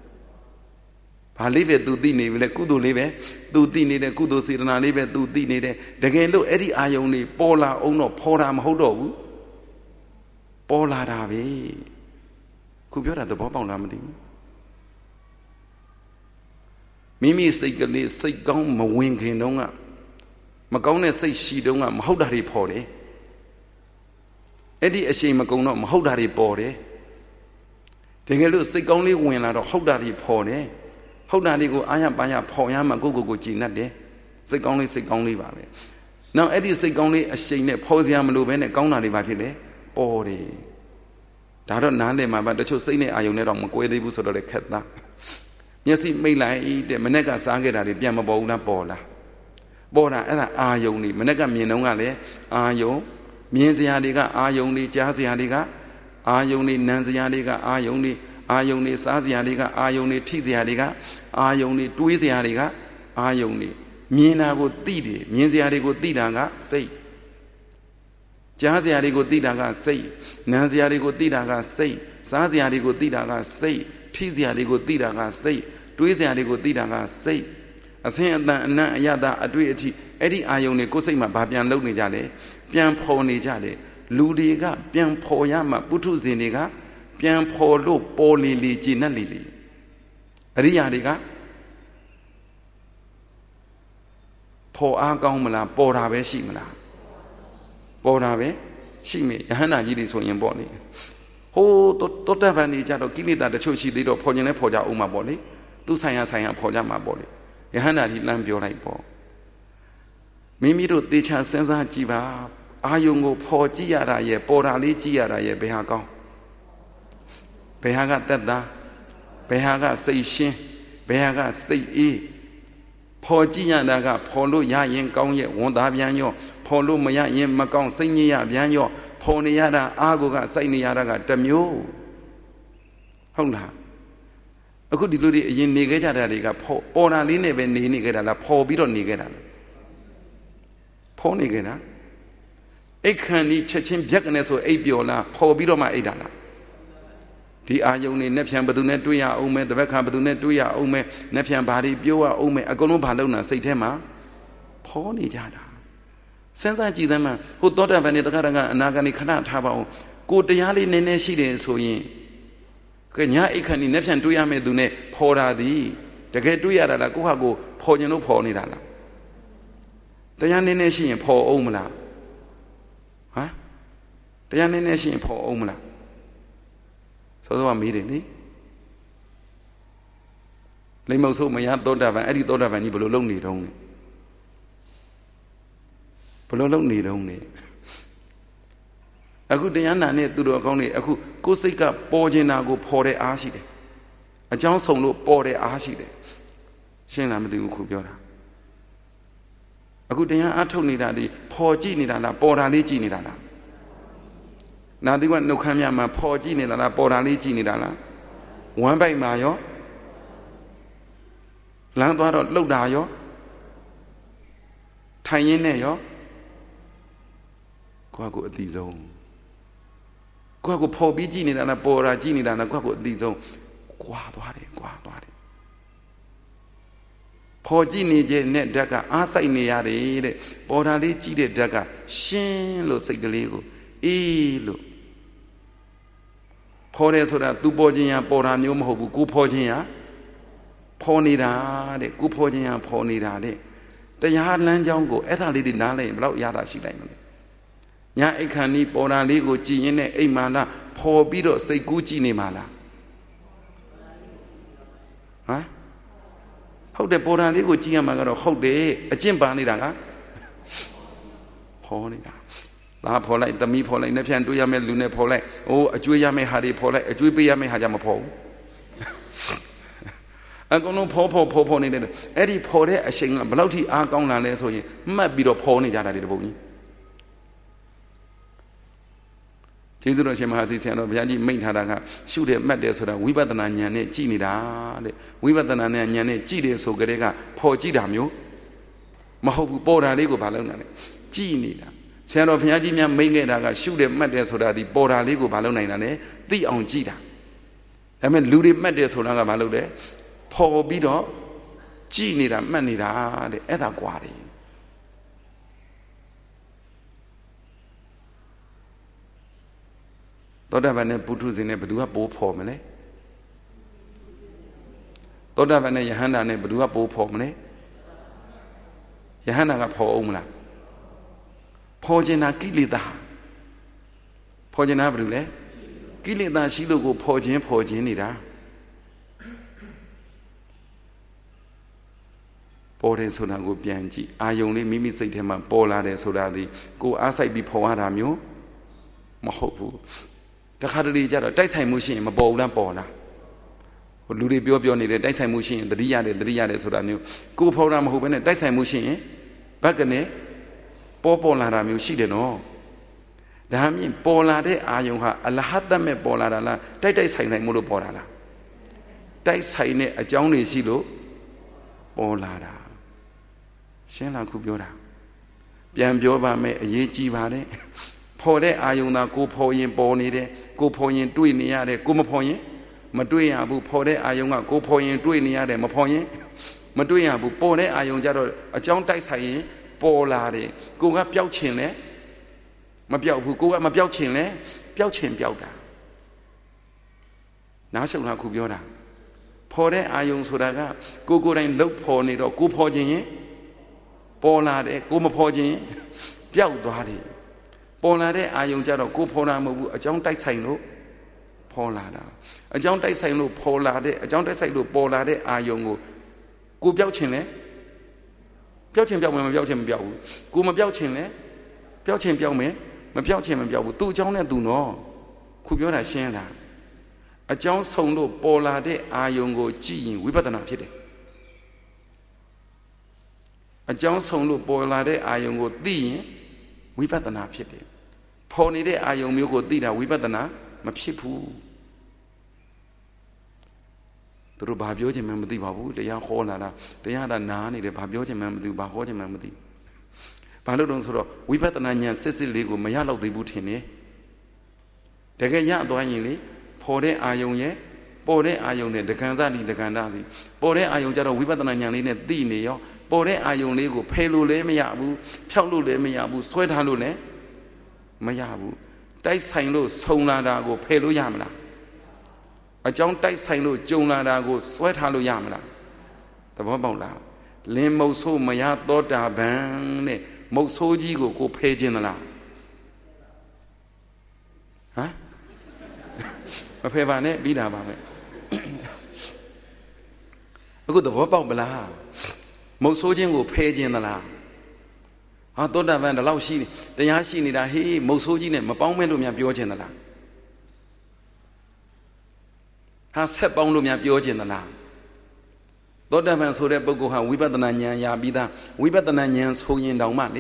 Speaker 1: I live it to Dini, with a kudu live, do Dini, the kudu sirna live, do Dini, the game look Eddie Ioni, Pola, Ono, Poram Hodo, Pola Ravi. Could you at the Bobon Lamadi? Mimi say gone, my winking donga. Magona say she don't am Hodari Pori. Eddie a shame Magono, Hodari Pori. The girl say only when I Hodari Pori. How did they go? I am by a poyama go Gina de. Say only valley. Now Eddie say only a shame that Posiam Luven and Gona Vapile. Body. Dado Nande, my but the two say I own it on Maquede Busso de Catna. Yes, it may lie the Menega Saga that it be a bona bola. Bola and Ioni, Menega Minongale, Ayo, Mienziadiga, Ioni, Jaziadiga, Ioni, Nanziadiga, Ioni, Saziadiga, Ioni, Tiziadiga, Ioni, Tuiziadiga, Ioni, Miena go Didi, Mienziadigo Didaga, say. Jaziadigo Didaga, say. Nanziadigo Didaga, say. Saziadigo Didaga, say. Tiziadigo Didaga, say. Tuiziadigo Didaga, say. As hand na yada adreti, Eddie Ioni, Cosima, Babian Loni Jade, Pian Pony Jade, Ludiga, Pian Poyama, Putuziniga. Pian Polo, Poli Gina Lili. Riadiga ဖော်အားကောင်းမလားပေါ်တာပဲရှိမလားပေါ်တာပဲရှိမေယဟန္တာကြီးတွေဆိုရင်ပေါ့လေဟိုးတောတပန်နေကြတော့ကိလေသာတချို့ရှိသေးတော့ဖော်ခြင်းနဲ့ဖော်ကြအောင်မှာပေါ့လေသူဆိုင်ရဖော်ကြမှာပေါ့လေယဟန္တာကြီးလမ်းပြောလိုက်ပေါ့မိမိတို့တေချာစဉ်းစားကြည့်ပါအာယုံကိုဖော်ကြည့်ရတာရဲ့ပေါ်တာလေးကြည့်ရတာရဲ့ဘယ်ဟာကောင်းဘယ်ဟာကတက်တာဘယ်ဟာကစိတ်ရှင်းဘယ်ဟာကစိတ်အေးဖော်ကြည့်ရတာကဖော်လို့ရရင်ကောင်းရဲ့ဝန်သားပြန်ရောဖော်လို့မရရင်မကောင်းစိတ်ညစ်ရပြန်ရောဖော်နေရတာအာကိုကစိုက်နေရတာကတမျိုးဟုတ်လားအခုဒီလိုတွေအရင်နေခဲ့ကြတာတွေကပေါ်တာလေးနဲ့ပဲနေခဲ့တာလားဖော်ပြီးတော့နေခဲ့တာလားဖော်နေခဲ့တာအိတ်ခဏီချက်ချင်းပြက်ကနေဆိုအိတ်ပျော်လားဖော်ပြီးတော့မှအိတ်တာလားဒီအာယုံနေနဲ့ပြန်ဘသူနဲ့တွေ့ရအောင်မယ်တပတ်ခါဘသူနဲ့တွေ့ရအောင်မယ်နဲ့ပြန်ဘာတွေပြောရအောင်မယ်အကုန်လုံးဘာလုပ်နာစိတ်ထဲမှာဖော်နေကြတာစဉ်းစားကြည့်သမ်းမှဟိုသောတာပန်နဲ့တခါတခါအနာဂတ်နေခဏထားပါအောင်ကိုတရားလေးနည်းနည်းရှိတယ်ဆိုရင်ကညာအိတ်ခဏီနဲ့ပြန်တွေ့ရမယ်သူနဲ့ဖော်တာသည်တကယ်တွေ့ရတာလားကိုဟာကိုဖော်ခြင်းလို့ဖော်နေတာလားတရားနည်းနည်းရှိရင်ဖော်အောင်မလားဟမ်တရားနည်းနည်းရှိရင်ဖော်အောင်မလားစောစောကမေးတယ်လေလိမ္မောဆိုမရသောတာပန်အဲ့ဒီသောတာပန်ကြီးဘယ်လိုလုပ်နေတုံးလဲဘယ်လိုလုပ်နေတုံးလဲအခုတရားနာနဲ့သူတော်ကောင်းတွေအခုကိုယ်စိတ်ကပေါ်ကျင်တာကိုဖော်တဲ့အားရှိတယ်အကြောင်းဆုံးလို့ပေါ်တဲ့အားရှိတယ်ရှင်းလားမသိဘူးခုပြောတာအခုတရားအားထုတ်နေတာဒီဖော်ကြည့်နေတာလားပေါ်တာလေးကြည့်နေတာလားနာသီဝနှုတ်ခမ်းမြမှာဖော်ကြည့်နေတာလားပေါ်တာလေးကြည့်နေတာလားဝမ်းပိုက်မှာရောလမ်းသွားတော့လှုပ်တာရောထိုင်ရင်းနဲ့ရောကိုယ့်ကိုအတိဆုံးကိုယ့်ကိုဖော်ပြီးကြည့်နေတာလားပေါ်တာကြည့်နေတာလားကိုယ့်ကိုအတိဆုံးကွာသွားတယ်ဖော်ကြည့်နေခြင်းနဲ့ဓာတ်ကအားစိုက်နေရတယ်တဲ့ပေါ်တာလေးကြည့်တဲ့ဓာတ်ကရှင်းလို့စိတ်ကလေးကိုအေးလို့ဖော်တယ်ဆိုတာသူပေါ်ခြင်းရပေါ်တာမျိုးမဟုတ်ဘူးကိုဖော်ခြင်းရဖော်နေတာတဲ့ကိုဖော်ခြင်းရဖော်နေတာတဲ့တရားလမ်းကြောင်းကိုအဲ့ဒါလေးတွေနားလည်ရင်ဘယ်လောက်ရတာရှိလိုက်မလဲညာအိတ်ခဏီပေါ်တာလေးကိုကြည်ရင်နဲ့အိမ်မာလားဖော်ပြီးတော့စိတ်ကူးကြည့်နေမှာလားဟမ်ဟုတ်တယ်ပေါ်တာလေးကိုကြည့်ရမှာကတော့ဟုတ်တယ်အကျင့်ပါနေတာကဖော်နေတာသားဖော်လိုက်သမီးဖော်လိုက်နဲ့ပြန်တွေ့ရမယ့်လူနဲ့ဖော်လိုက်အကျွေးရမယ့်ဟာတွေဖော်လိုက်အကျွေးပေးရမယ့်ဟာကြမဖော်ဘူးအကုန်လုံးဖော်နေတယ်အဲ့ဒီဖော်တဲ့အချိန်ကဘယ်လောက်ထိအားကောင်းလာလဲဆိုရင်မှတ်ပြီးတော့ဖော်နေကြတာတွေတပုတ်ကြီးကျေးဇူးတော်ရှင်မဟာစီဆရာတော်ဘုရားကြီးမိန့်ထားတာကရှုတယ်မှတ်တယ်ဆိုတာဝိပဿနာဉာဏ်နဲ့ကြည့်နေတာတဲ့ဝိပဿနာဉာဏ်နဲ့ကြည့်တယ်ဆိုကြတဲ့ကဖော်ကြည့်တာမျိုးမဟုတ်ဘူးပေါ်တာလေးကိုဘာလုပ်နေလဲကြည့်နေတာဆရာတော်ဘုရားကြီးများမိန့်ခဲ့တာကရှုတယ်မှတ်တယ်ဆိုတာဒီပေါ်တာလေးကိုဘာလုပ်နိုင်တာလဲသိအောင်ကြည့်တာဒါပေမဲ့လူတွေမှတ်တယ်ဆိုတာကဘာလုပ်လဲဖော်ပြီးတော့ကြည့်နေတာမှတ်နေတာတဲ့အဲ့ဒါကွာတယ်သောတာပန်နဲ့ပုထုဇဉ်နဲ့ဘယ်သူကပိုးဖော်မလဲသောတာပန်နဲ့ယဟန္တာနဲ့ဘယ်သူကပိုးဖော်မလဲယဟန္တာကဖော်အောင်မလားဖော်ခြင်းတာကိလေသာဖော်ခြင်းတာဘာလို့လဲကိလေသာရှိလို့ကိုဖော်ခြင်းနေတာပေါ်တယ်ဆိုတာကိုပြန်ကြည့်အာယုံလေးမိမိစိတ်ထဲမှာပေါ်လာတယ်ဆိုတာဒီကိုအားစိုက်ပြီးဖော်ရတာမျိုးမဟုတ်ဘူးတခါတလေကြတော့တိုက်ဆိုင်မှုရှိရင်မပေါ်ဘူးလားပေါ်လားဟိုလူတွေပြောနေတဲ့တိုက်ဆိုင်မှုရှိရင်တတိရတယ်ဆိုတာမျိုးကိုဖော်တာမဟုတ်ဘဲနဲ့တိုက်ဆိုင်မှုရှိရင်ဘက်ကနေပေါ်လာတာမျိုးရှိတယ်နော်ဒါမှမဟုတ်ပေါ်လာတဲ့အာယုံဟာအလဟတ်မဲ့ပေါ်လာတာလားတိုက်ဆိုင်မှုလို့ပေါ်လာလားတိုက်ဆိုင်တဲ့အကြောင်းတွေရှိလို့ပေါ်လာတာရှင်းလားခုပြောတာပြန်ပြောပါမယ်အရေးကြီးပါတယ်ဖော်တဲ့အာယုံသာကိုဖော်ရင်ပေါ်နေတယ်ကိုဖော်ရင်တွေ့နေရတယ်ကိုမဖော်ရင်မတွေ့ရဘူးဖော်တဲ့အာယုံကကိုဖော်ရင်တွေ့နေရတယ်မဖော်ရင်မတွေ့ရဘူးပေါ်တဲ့အာယုံကြတော့အကြောင်းတိုက်ဆိုင်ရင်ပေါ်လာတယ်ကိုကပျောက်ချင်လဲမပျောက်ဘူးကိုကမပျောက်ချင်လဲပျောက်ချင်ပျောက်တာနားရှုံလားခုပြောတာဖော်တဲ့အာယုံဆိုတာကကိုယ်တိုင်လှုပ်ဖော်နေတော့ကိုဖော်ခြင်းရင်ပေါ်လာတယ်ကိုမဖော်ခြင်းပျောက်သွားတယ်ပေါ်လာတဲ့အာယုံကြတော့ကိုဖော်တာမဟုတ်ဘူးအကြောင်းတိုက်ဆိုင်လို့ဖော်လာတာအကြောင်းတိုက်ဆိုင်လို့ဖော်လာတဲ့အကြောင်းတိုက်ဆိုင်လို့ပေါ်လာတဲ့အာယုံကိုပျောက်ခြင်းလဲပျောက်ခြင်းပျောက်မယ်မပျောက်ခြင်းမပျောက်ဘူးကိုမပျောက်ခြင်းလဲပျောက်ခြင်းပျောက်မယ်မပျောက်ခြင်းမပျောက်ဘူးသူ့အကြောင်းနဲ့သူနော်ခုပြောတာရှင်းလားအကြောင်းဆုံးလို့ပေါ်လာတဲ့အာယုံကိုကြည့်ရင်ဝိပဿနာဖြစ်တယ်အကြောင်းဆုံးလို့ပေါ်လာတဲ့အာယုံကိုသိရင်ဝိပဿနာဖြစ်တယ်ပေါ်နေတဲ့အာယုံမျိုးကိုသိတာဝိပဿနာမဖြစ်ဘူးသူတို့ဘာပြောချင်မှမသိပါဘူးတရားဟောလာတာတရားသာနားနေတယ်ဘာပြောချင်မှမသိဘူးဘာဟောချင်မှမသိဘာလို့တော့ဆိုတော့ဝိပဿနာဉာဏ်စစ်လေးကိုမရတော့သေးဘူးထင်တယ်တကယ်ရသွားရင်လေပေါ်တဲ့အာယုံရဲ့ပေါ်တဲ့အာယုံနဲ့ဒကံစတိဒကန္တစီပေါ်တဲ့အာယုံကြတော့ဝိပဿနာဉာဏ်လေးနဲ့သိနေရောပေါ်တဲ့အာယုံလေးကိုဖယ်လို့လည်းမရဘူးဖြောက်လို့လည်းမရဘူးဆွဲထားလို့လည်းမရဘူးတိုက်ဆိုင်လို့ဆုံလာတာကိုဖယ်လို့ရမလားအကြောင်းတိုက်ဆိုင်လို့ကြုံလာတာကိုဆွဲထားလို့ရမလားသဘောပေါက်လားလင်းမုတ်ဆိုးမရသောတာပန်တဲ့မုတ်ဆိုးကြီးကိုဖယ်ခြင်းသလားဟမ်မဖယ်ပါနဲ့ပြီးတာပါပဲအခုသဘောပေါက်ပလားမုတ်ဆိုးခြင်းကိုဖယ်ခြင်းသလားဟာသောတာပန်ဒီလောက်ရှိနေတရားရှိနေတာဟေးမုတ်ဆိုးကြီးနဲ့မပေါင်းမဲ့လို့များပြောခြင်းသလားဟာဆက်ပေါင်းလို့များပြောခြင်းသလားသောတာပန်ဆိုတဲ့ပုဂ္ဂိုလ်ဟာဝိပဿနာဉာဏ်ရပြီးသားဝိပဿနာဉာဏ်ဆိုရင်တောင်မှလေ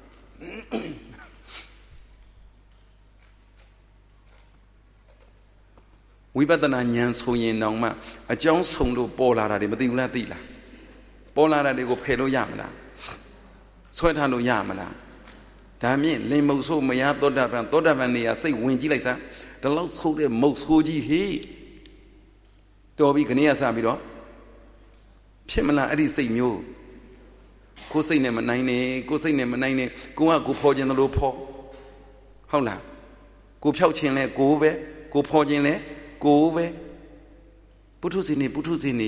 Speaker 1: ဝိပဿနာဉာဏ်ဆိုရင်တောင်မှအကြောင်းဆုံးလို့ပေါ်လာတာတွေမသိဘူးလားသိလားပေါ်လာတာတွေကိုဖယ်လို့ရမလားဆွဲထားလို့ရမလားဒါမြင့်လင်မုတ်ဆိုးမရသောတာပန်နေရာစိတ်ဝင်ကြည့်လိုက်စမ်းဒီလောက်ဆိုးတဲ့မုတ်ဆိုးကြီးဟေးတော်ပြီခဏရစပြီးတော့ဖြစ်မလားအဲ့ဒီစိတ်မျိုးကိုယ်စိတ်နဲ့မနိုင်နဲ့ကိုယ်စိတ်နဲ့မနိုင်နဲ့ကိုကကိုဖော်ခြင်းသလိုဖော်ဟုတ်လားကိုဖြောက်ခြင်းလဲကိုပဲကိုဖော်ခြင်းလဲကိုပဲပုထုဇဉ်နေဟို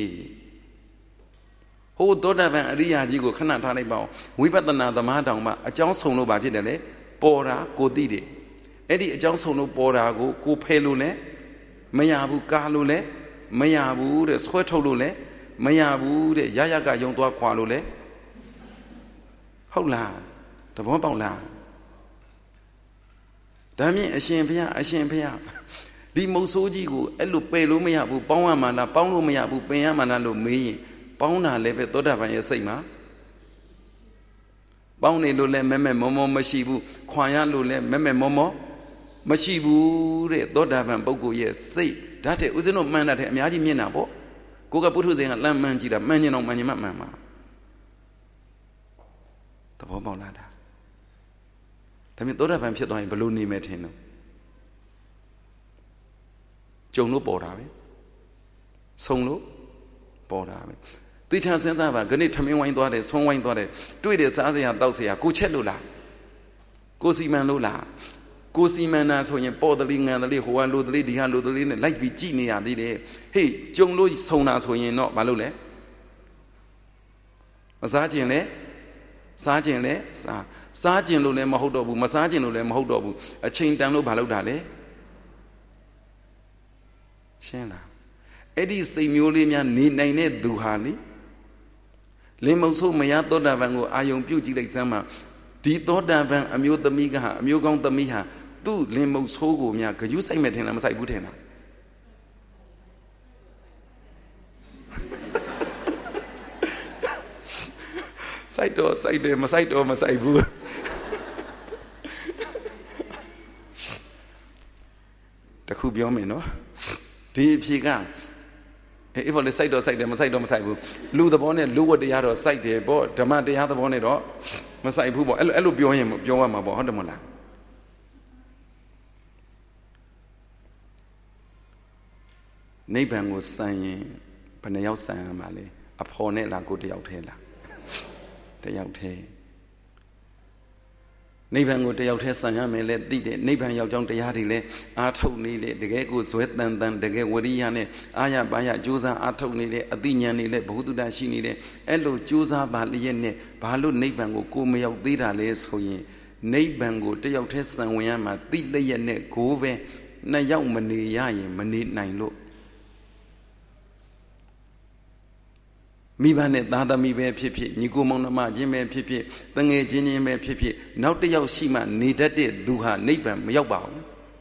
Speaker 1: သောတာပန်အရိယာကြီးကိုခဏထားလိုက်ပါအောင်ဝိပဿနာသမားတောင်မှအကြောင်းဆုံးလို့ဘာဖြစ်တယ်လဲပေါ်တာကိုသိတယ်အဲ့ဒီအကြောင်းဆုံးလို့ပေါ်တာကိုဖယ်လို့လဲမရဘူးကာလို့လဲမရဘူးတဲ့ဆွဲထုတ်လို့လဲမရဘူးတဲ့ရရကယုံသွားခွာလို့လဲဟုတ်လားသဘောပေါက်လားဒါမြင့်အရှင်ဘုရားဒီမုတ်ဆိုးကြီးကိုအဲ့လိုပယ်လို့မရဘူးပေါင်းရမှလားပေါင်းလို့မရဘူးပင်ရမှလားလို့မေးရင်ပေါင်းတာလည်းပဲသောတာပန်ရဲ့စိတ်မှာပေါင်းနေလို့လည်းမဲမောမရှိဘူးခွာရလို့လည်းမဲမောမရှိဘူးတဲ့သောတာပန်ပုဂ္ဂိုလ်ရဲ့စိတ်ဒါတဲ့ဥစဉ်တို့မှန်တာတဲ့အများကြီးမြင်တာပေါ့ကိုကပုထုဇဉ်ကလမ်းမှန်ကြည့်တာမှန်ကျင်တော့မှန်ကျင်မှမှန်ပါသဘောပေါက်လားဒါမြင်သောတာပန်ဖြစ်သွားရင်ဘယ်လိုနေမယ်ထင်တော့ကြုံလို့ပေါ်တာပဲဆုံလို့ပေါ်တာပဲသိချာစဉ်းစားပါခဏထမင်းဝိုင်းသွားတယ်ဆုံးဝိုင်းသွားတယ်တွေ့တယ်စားစရာတောက်စရာကိုချက်လို့လားကိုစီမံလို့လားကိုစီမံတာဆိုရင်ပေါ်တလေးငံတလေးဟိုကလိုတလေးဒီကလိုတလေးနဲ့လိုက်ပြီးကြည့်နေရသေးတယ်ဟေးကြုံလို့ဆုံတာဆိုရင်တော့မလုပ်လဲမစားခြင်းလဲစားခြင်းလဲစားခြင်းလို့လည်းမဟုတ်တော့ဘူးမစားခြင်းလို့လည်းမဟုတ်တော့ဘူးအချိန်တန်လို့မလုပ်တာလေရှင်းလားအဲ့ဒီစိတ်မျိုးလေးများနေနိုင်တဲ့သူဟာလေလင်မုတ်ဆိုးမရသောတာပန်ကိုအာယုံပြုတ်ကြည့်လိုက်စမ်းမှာဒီသောတာပန်အမျိုးသမီးကအမျိုးကောင်းသမီးဟာသူ့လင်မုတ်ဆိုးကိုများဂယုစိုက်မဲ့ထင်လားမစိုက်ဘူးထင်လားစိုက်တော့စိုက်တယ်မစိုက်တော့မစိုက်ဘူးတခုပြောမယ်နော်ဒီအဖြေကအေးဘာလဲစိုက်တော့စိုက်တယ်မစိုက်တော့မစိုက်ဘူးလူသဘောနဲ့လူဝတ္တရားတော့စိုက်တယ်ပေါ့ဓမ္မတရားသဘောနဲ့တော့မစိုက်ဘူးပေါ့အဲ့လိုပြောရင်ပြောရမှာပေါ့ဟုတ်တယ်မဟုတ်လားနိဗ္ဗာန်ကိုစံရင်ဘယ်နှယောက်စံရမှာလဲအဖော်နဲ့လားကိုတယောက်ထဲလားတယောက်ထဲနိဗ္ဗာန်ကိုတယောက်တည်းဆံရမယ်လဲသိတယ်နိဗ္ဗာန်ရောက်ကြောင်းတရားတွေလဲအာထုတ်နေလေတကယ်ကိုဇွဲတန်တန်တကယ်ဝရိယနဲ့အာရပါရကြိုးစားအာထုတ်နေလေအသိဉာဏ်နေလေဘုဟုတ္တရှိနေလေအဲ့လိုကြိုးစားပါလျက်နဲ့ဘာလို့နိဗ္ဗာန်ကိုမရောက်သေးတာလဲဆိုရင်နိဗ္ဗာန်ကိုတယောက်တည်းဆံဝင်ရမှာသိလျက်နဲ့ကိုပဲနှစ်ယောက်မနေရရင်မနေနိုင်လို့မိဘနဲ့သားသမီးပဲဖြစ်ဖြစ်ညီကိုမောင်နှမချင်းပဲဖြစ်ဖြစ်တငယ်ချင်းချင်းပဲဖြစ်ဖြစ်နောက်တစ်ယောက်ရှိမှနေတတ်တဲ့သူဟာနိဗ္ဗာန်မရောက်ပါဘူး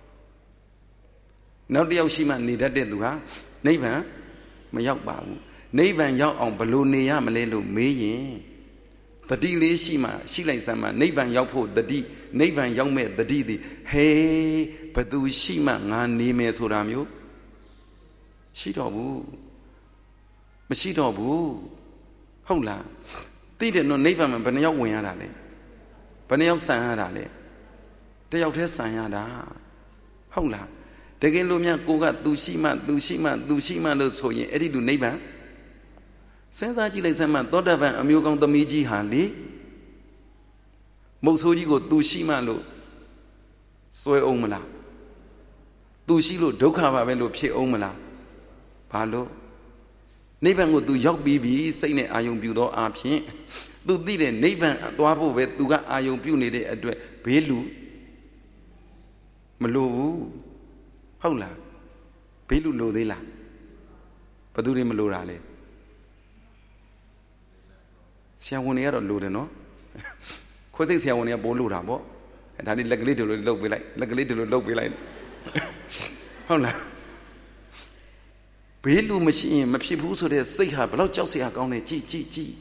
Speaker 1: နောက်တစ်ယောက်ရှိမှနေတတ်တဲ့သူဟာနိဗ္ဗာန်မရောက်ပါဘူးနိဗ္ဗာန်ရောက်အောင်ဘယ်လိုနေရမလဲလို့မေးရင်တတိလေးရှိမှရှိလိုက်စမ်းမှနိဗ္ဗာန်ရောက်ဖို့တတိနိဗ္ဗာန်ရောက်မဲ့တတိသည်ဟေးဘသူရှိမှငါနေမယ်ဆိုတာမျိုးရှိတော့ဘူးမရှိတော့ဘူးဟုတ်လားသိတယ်နော်နိဗ္ဗာန်မှာဘယ်နှယောက်ဝင်ရတာလဲဘယ်နှယောက်ဆံရတာလဲတယောက်တည်းဆံရတာဟုတ်လားတကယ်လို့များကိုကသူရှိမှလို့ဆိုရင်အဲ့ဒီလူနိဗ္ဗာန်စဉ်းစားကြည့်လိုက်စမ်းမှသောတာပန်အမျိုးကောင်းသမီးကြီးဟာလေမုတ်ဆိုးကြီးကိုသူရှိမှလို့စွဲအောင်မလားသူရှိလို့ဒုက္ခပါပဲလို့ဖြစ်အောင်မလားဘာလို့နိဗ္ဗာန်ကို तू ရောက်ပြီးပြီစိတ်နဲ့အာယုံပြုသောအဖြစ် तू သိတဲ့နိဗ္ဗာန်သွားဖို့ပဲ तू ကအာယုံပြုနေတဲ့အတွက်ဘေးလူမလိုဘူးဟုတ်လားဘေးလူလိုသေးလားဘယ်သူတွေမလိုတာလဲဆရာဝန်တွေကတော့လိုတယ်နော်ခွဲစိတ်ဆရာဝန်တွေကပိုးလိုတာပေါ့ဒါလေးလက်ကလေးတွေလိုလုပ်ပေးလိုက်လက်ကလေးတွေလိုလုပ်ပေးလိုက်ဟုတ်လားဘေးလူမရှိရင်မဖြစ်ဘူးဆိုတဲ့စိတ်ဟာဘယ်တော့ကြောက်စရာကောင်းလဲကြည်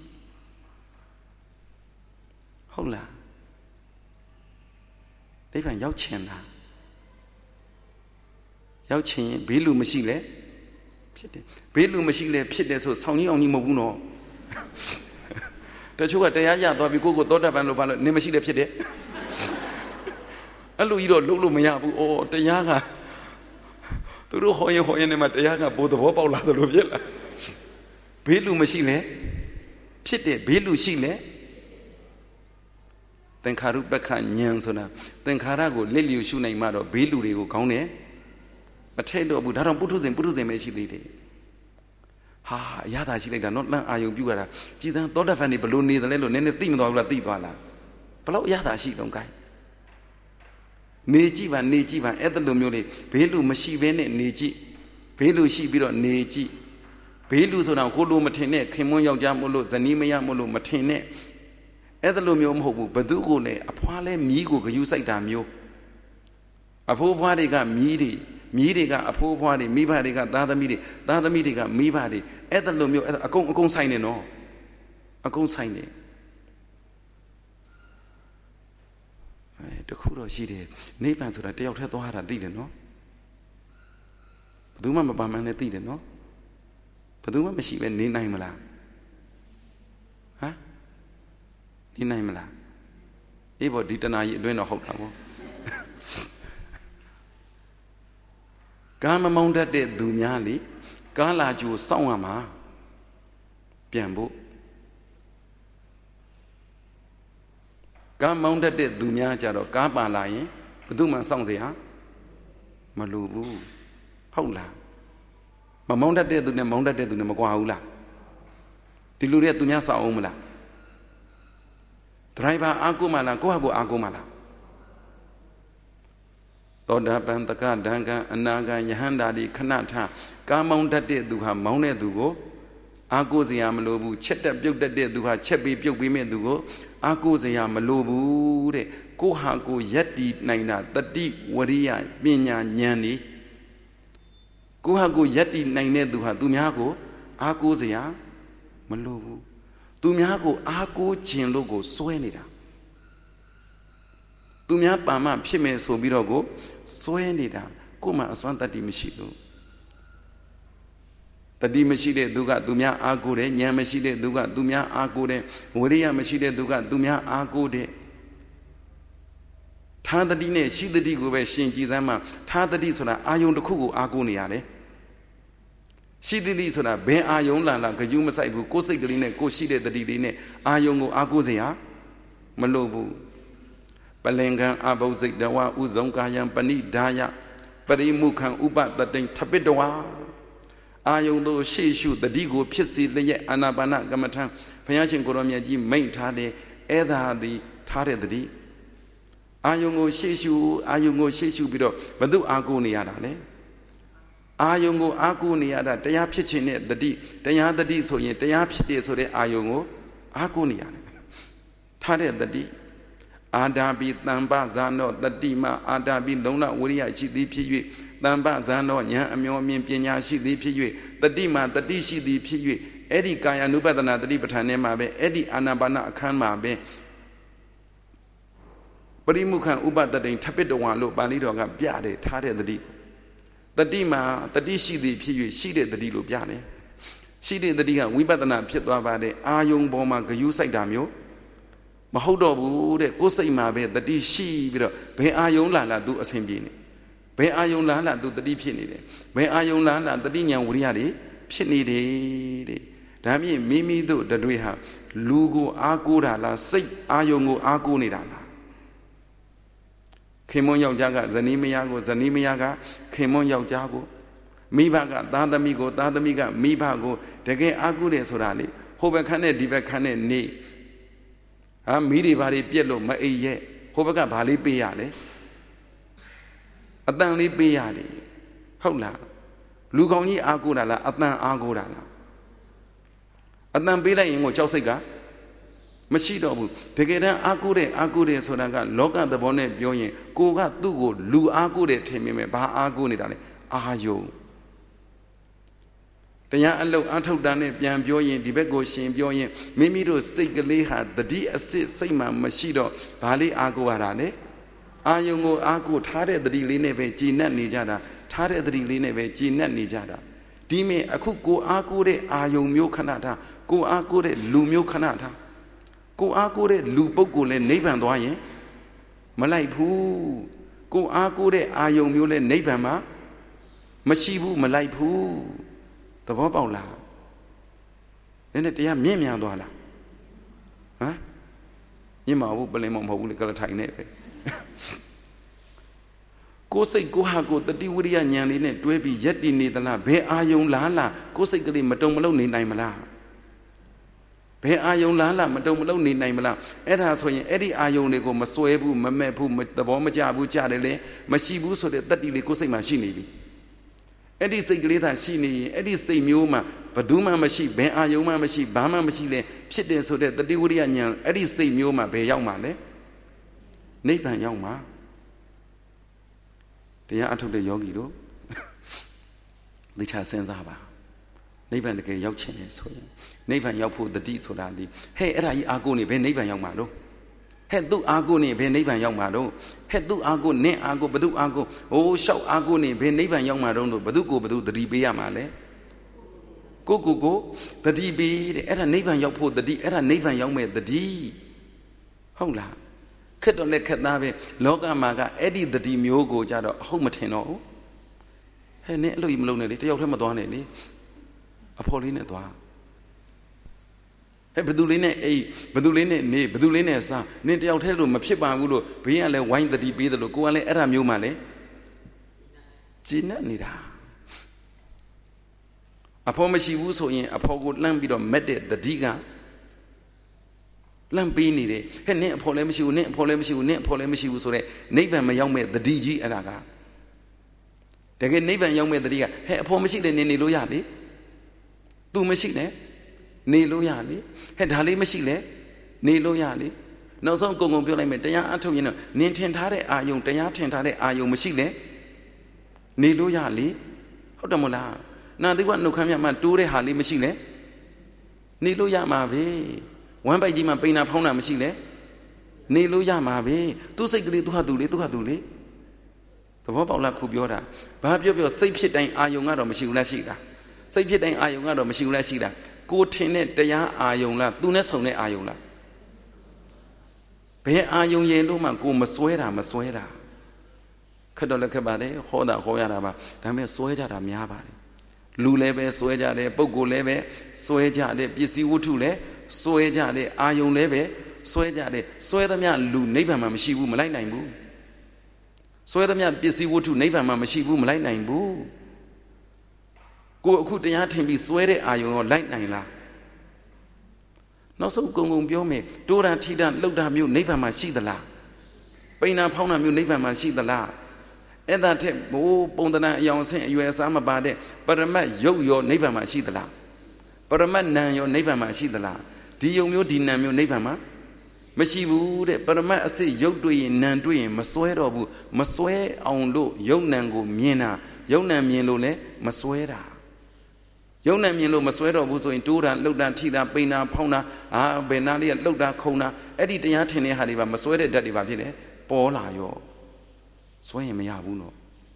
Speaker 1: ဟုတ်လားနိဗ္ဗာန်ရောက်ချင်လားရောက်ချင်ရင်ဘေးလူမရှိလဲဖြစ်တယ်ဘေးလူမရှိလဲဖြစ်တယ်ဆိုဆောင်းကြီးအောင်ကြီးမဟုတ်ဘူးနော်တချို့ကတရားရသွားပြီကိုသောတာပန်လို့ဘာလို့နေမရှိလဲဖြစ်တယ်အဲ့လိုကြီးတော့လုပ်လို့မရဘူးဩတရားကသူတို့ဟောရင်နဲ့မှတရားကဘိုးသဘောပေါက်လာသလိုဖြစ်လာဘေးလူမရှိလဲဖြစ်တယ်ဘေးလူရှိလဲသင်္ခါရုပ္ပခဉာဏ်ဆိုတာသင်္ခါရကိုလစ်လျူရှုနိုင်မှတော့ဘေးလူတွေကိုခေါင်းတယ်မထဲတော့ဘူးဒါတော့ပုထုဇဉ်ပဲရှိသေးတယ်ဟာအရသာရှိလိုက်တာနော်လမ်းအာယုံပြုရတာကြည်သံသောတာပန်နေဘလို့နေတယ်လဲလို့နည်းနည်းသိမသွားဘူးလားသိသွားလားဘလို့အရသာရှိတော့ကိုင်းနေကြည့်ပါအဲ့ဒါလိုမျိုးလေးဘေးလူမရှိဘဲနဲ့နေကြည့်ဘေးလူရှိပြီးတော့နေကြည့်ဘေးလူဆိုတာကိုလိုမထင်နဲ့ခင်မွန်းယောက်ျားမို့လို့ဇနီးမရမို့လို့မထင်နဲ့အဲ့ဒါလိုမျိုးမဟုတ်ဘူးဘသူကိုလည်းအဖွားလဲမြီးကိုဂယုစိုက်တာမျိုးအဖိုးဖွားတွေကမြီးတွေကအဖိုးဖွားတွေမိဘတွေကသားသမီးတွေကမိဘတွေအဲ့ဒါလိုမျိုးအကုန်ဆိုင်နေနော်အကုန်ဆိုင်နေတခုတော့ရှိတယ်နိဗ္ဗာန်ဆိုတာတယောက်တည်းသွားတာသိတယ်နော်ဘယ်သူမှမပါမှန်းနဲ့သိတယ်နော်ဘယ်သူမှမရှိပဲနေနိုင်မလားဟမ်နေနိုင်မလားအေးပေါ့ဒီတဏှာကြီးအတွင်းတော့ဟုတ်တာပေါ့ကာမမောင်းတတ်တဲ့သူများလေကားလာကြိုစောင့်ရမှာပြန်ဖို့ကားမောင်းတတ်တဲ့သူများကြတော့ကားပါလာရင်ဘယ်သူမှစောင့်เสียမလိုဘူးဟုတ်လားမမောင်းတတ်တဲ့သူနဲ့မောင်းတတ်တဲ့သူနဲ့မကွာဘူးလားဒီလူတွေကသူများစောင့်အောင်မလားဒရိုင်ဘာအားကိုးမလားကိုယ့်ဟာကိုယ်အားကိုးမလားသောတာပန်တက္ကဒံကံအနာကံယဟန္တာဒီခဏထကားမောင်းတတ်တဲ့သူဟာမောင်းတဲ့သူကိုအားကိုးစရာမလိုဘူးချက်တက်ပြုတ်တတ်တဲ့သူဟာချက်ပြီးပြုတ်ပြီးမဲ့သူကိုအားကိုးစရာမလိုဘူးတဲ့ကိုဟာကိုယက်တီနိုင်တာတတိဝရိယပညာဉာဏ်นี่ကိုဟာကိုယက်တီနိုင်တဲ့သူဟာသူများကိုအားကိုးစရာမလိုဘူးသူများကိုအားကိုးခြင်းလို့ကိုစွဲနေတာသူများပါမဖြစ်မယ်ဆိုပြီးတော့ကိုစွဲနေတာကိုမှအစွမ်းတတိမရှိလို့တတိမရှိတဲ့သူကသူများအားကိုးတယ်ဉာဏ်မရှိတဲ့သူကသူများအားကိုးတယ်ဝိရိယမရှိတဲ့သူကသူများအားကိုးတယ်ထာတတိနဲ့ရှိတတိကိုပဲရှင်ကြည်သမ်းမှထာတတိဆိုတာအာယုံတစ်ခုကိုအားကိုးနေရတယ်ရှိတတိဆိုတာဘယ်အာယုံလာဂယုမဆိုင်ဘူးကိုယ်စိတ်ကလေးနဲ့ကိုရှိတဲ့တတိလေးနဲ့အာယုံကိုအားကိုးစရာမလိုဘူး Palengan Abosik Dawa Uzonkayan Pani Daya Parimukan Uba Tatin Tapitawa Ayundo Shishu the Digo Pisi the Anabana Gamatan Payashin Goromyaji main Tade Eda the Tade the D Ayungo Shishu Bido Badu Aguniadane Ayungo Aguniada Daya Pitchin the D Daya the D so ye Daya Piti so the Ayungo Agunian Tade the D Adabi Tamba Zano the Dima Adabi Lona Wuria Shidi Piyu Tamba Zano Nya Amyomin Pinya Shidi Piyu the Dima the D Shidi Piyu Eddie Kaya Nubadana the Libatanema Be Eddie Anabana Kanma Be Parimukan Uba the Day Tapit one look Balidoga Biade Tade the D the Dima the D Shidi Piyu she did the Dilu Biane she did the Dia Wibadana Pitwa Bade Ayung Boma Gayusai Damio Mahodo de Kosai be the D she be Ayong Lala do a same being. Be Ayong Lala do the deep pinny. Be Ayong Lala the Dinya Uriadi, Pinny de Dami Mimi do the Dweha, Lugo Agura la Say Ayongo Agunidana. Kimon Yaga, Zanimiaga, Kimon Yago, Mibaga, Dadamiga, Mibago, the gay Agude Sorali, Hobacane, Divacane, ne. Midi Valley Pielo, my ye, Hobaga Valley Piale Adanli Piali Hola Lugoni Agurala, Adan Agurala Adan Bila in Chausiga Machido, together Agure Sonaga, Loga the Bonnet Bioye, Goga Dugo, Lu Agure Temime, Ba Agunidale, Ayo. Tanya allo atau dane pian bioyin dibego shin bioyin mimi do sigle ha the D assist saima machido bali aguara le ayungo agu thade the D line be jinat ni jada thade the D line be jinat ni jada dime aku ko agu de ayung myo khanata ko agu de lu myo khanata ko agu de lu pukko le niban twa yin ma lai phu ko agu de ayung myo le niban ma mashi bu ma lai phu the Vobola. Then it ya Mimian Dola. Huh? Yima will blame on Holy Neve. Go say go hago the Diwuria Nyaline, Dwebi Yeti Nidala, Be Ayon Lala, go say Glim Madomalo ni Naimala. Be Ayon Lala, Madomalo ni Naimala, Edha so Eddie Ayonego, Masoebu, Mamepu, the Bomajabu Chadele, Mashibu so that the Kosei machine. Eddie say greater shini, Eddie say Muma, Paduma Mashi, Ben Ayoma Mashi, Bama Machile, Pit so that the Diwurian, Eddie say Muma, Be Yamale, Nathan Yama. They are to the yogi do. The child sends Abba. Nathan the Yauchin, so Nathan Yapu the deeds so that hey, Eddie Agoni, Ben Nathan Yamado. Head do agoni, Ben Nathan Yamado. Head do ago, ne ago, badu ago. Oh, shout agoni, Ben Nathan Yamado, badu, the DB Amale. Go, the DB, the Edda Nathan Yapo, the D, Edda Nathan Yame, the D. Hola. Cut on the Katnave, Loga Maga, Eddie the D Miogo Jado, Homateno. Hey, Netlo Imlone, the Yokamadone, Apolline Dwa. Beduline, ne, Beduline, sa, Nid Yautelo, Mapiba Wudo, Piale, wine the DB, the Locuale, Era Mumale. Gina Nida. Upon Mashi Wuso in Apogo Lambido Mede, the Diga Lambini, her name polemici, name polemici was so Neva Mayome, the DG Araga. They get Neva Young with the Diga, hey, upon Mashi, the Nini Loyali. Do machine. Ne loyali, had Hali Machile, Ne loyali. No some go on Billy Medea Antonio, Nintentare Ayung, Dea Tentare Ayung Machile, Ne loyali, Hodamola. Now they want no come yama dure Hali Machile, Ne loyama ve. One by Jima Pena Pona Machile, Ne loyama ve. Tu say to Hadule. The Vobola Cubiora, Babio, safe shit and Ayunga Machula Shida. Safe shit and Ayunga Machula Shida. Go tenet the ya ayonla, do not sone ayola. Pay ayon yellow man go maswera. Cadola cabade, hoda hoyaraba, dame soja miabari. Lulebe, soja de, bogo lebe, soja de, pisi utule, soja de ayon lebe, စွဲကြတယ်စွဲသမျှလူနိဗ္ဗာန်မှာမရှိဘူးမလိုက်နိုင်ဘူးစွဲသမျှပစ္စည်းဝတ္ထုနိဗ္ဗာန်မှာမရှိဘူးမလိုက်နိုင်ဘူးကိုအခုတရားထင်ပြီးစွဲတဲ့အာယုံရောလိုက်နိုင်လားနောက်ဆုံးကုံကုံပြောမယ်တိုးတာထိတာလှုပ်တာမျိုးနိဗ္ဗာန်မှာရှိသလားပိန်နာဖောင်းတာမျိုးနိဗ္ဗာန်မှာရှိသလားအဲ့ဒါထက်ဘိုးပုံသဏ္ဍာန်အယောင်ဆင့်အရွယ်အစားမပါတဲ့ပရမတ်ရုပ်ရောနိဗ္ဗာန်မှာရှိသလားပရမတ်နာမ်ရောနိဗ္ဗာန်မှာရှိသလားဒီယုံမျိုးဒီနာမ်မျိုးနိဗ္ဗာန်မှာမရှိဘူးတဲ့ပရမတ်အစစ်ရုပ်တွေ့ရင်နာမ်တွေ့ရင်မစွဲတော့ဘူးမစွဲအောင်လို့ယုံနာမ်ကိုမြင်တာယုံနာမ်မြင်လို့လည်းမစွဲတာယုံနာမ်မြင်လို့မစွဲတော့ဘူးဆိုရင်တိုးတာလှုပ်တာထိတာပိန်တာဖောင်းတာဘယ်နာလေးကလှုပ်တာခုံတာအဲ့ဒီတရားထင်တဲ့ဟာတွေပါမစွဲတဲ့ဓာတ်တွေပါဖြစ်တယ်ပေါ်လာရောစွဲရင်မရဘူးနော်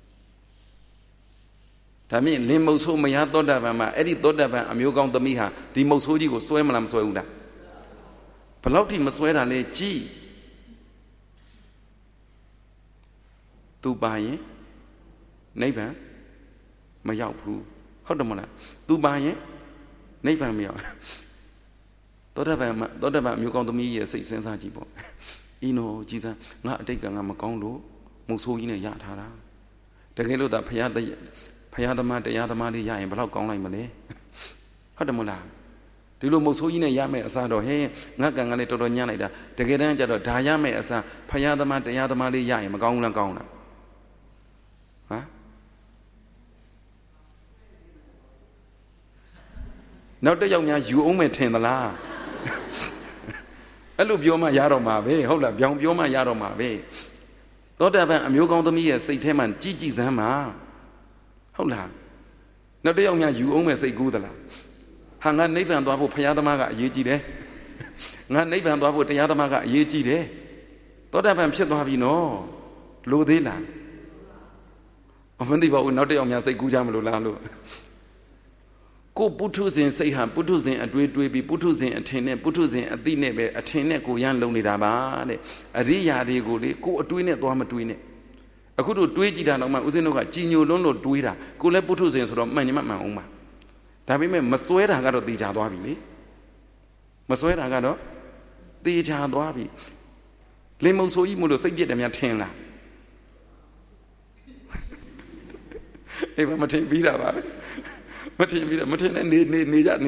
Speaker 1: ဒါမြင်လင်းမုတ်ဆိုးမရသောတာပန်မှာအဲ့ဒီသောတာပန်အမျိုးကောင်းသမီးဟာဒီမုတ်ဆိုးကြီးကိုစွဲမလားမစွဲဘူးလားဘယ်လောက်ထိမစွဲတာလဲကြည်သူပါရင်နိဗ္ဗာန်မရောက်ဘူးဟုတ်တယ်မလားသူပါရင်နိဗ္ဗာန်မရောက်သောတာပန်အမျိုးကောင်းသမီးရဲ့စိတ်စဉ်းစားကြည့်ပေါ့အင်းနော်ကြည်စမ်းငါအတိတ်ကငါမကောင်းလို့မုတ်ဆိုးကြီးနဲ့ရထားတာတကယ်လို့ဒါဖရာသမားတရားသမားလေးရရင်ဘယ်တော့ကောင်းလိုက်မလဲဟုတ်တယ်မလားဒီလိုမုတ်ဆိုးကြီးနဲ့ရမယ်အစားတော့ဟဲ့ငါကံကလည်းတော်တော်ညံ့လိုက်တာတကယ်တမ်းကျတော့ဒါရမယ်အစားဖရာသမားတရားသမားလေးရရင်မကောင်းဘူးလားကောင်းလားဟမ်နောက်တစ်ယောက်များယူအောင်မယ်ထင်သလားအဲ့လိုပြောမှရတော့မှာပဲဟုတ်လားပြောင်းပြောမှရတော့မှာပဲသောတာပန်အမျိုးကောင်းသမီးရဲ့စိတ်ထဲမှာကြည်စမ်းမှာဟုတ်လားနောက်တစ်ယောက်များယူအောင်မယ်စိတ်ကူးသလားဟာငါနိဗ္ဗာန်သွားဖို့ဘုရားသမားကအရေးကြီးတယ်ငါနိဗ္ဗာန်သွားဖို့တရားသမားကအရေးကြီးတယ်သောတာပန်ဖြစ်သွားပြီနော်လိုသေးလားမသိပါဘူးနောက်တစ်ယောက်များစိတ်ကူးကြမလို့လားလို့ကိုပုထုဇဉ်စိတ်ဟာပုထုဇဉ်အတွေးတွေးပြီးပုထုဇဉ်အထင်နဲ့ပုထုဇဉ်အသိနဲ့ပဲအထင်နဲ့ကိုရမ်းလုံနေတာပါတဲ့အရိယာတွေကိုလေကိုအတွေးနဲ့သွားမတွေးနဲ့အခုတို့တွေးကြည့်တာတော့မှဦးဇင်းတို့ကကြည်ညိုလွန်းလို့တွေးတာကိုလည်းပုထုဇဉ်ဆိုတော့မှန်ညမမှန်အောင်ပါဒါပေမဲ့မစွဲတာကတော့တေချာသွားပြီလေမစွဲတာကတော့တေချာသွားပြီလင်မုံဆိုကြီးမို့လို့စိတ်ပြည့်တယ်များထင်လားအေးမထင်ပြီးတာပါမထင်ပြီးတော့မထင်နဲ့နေကြ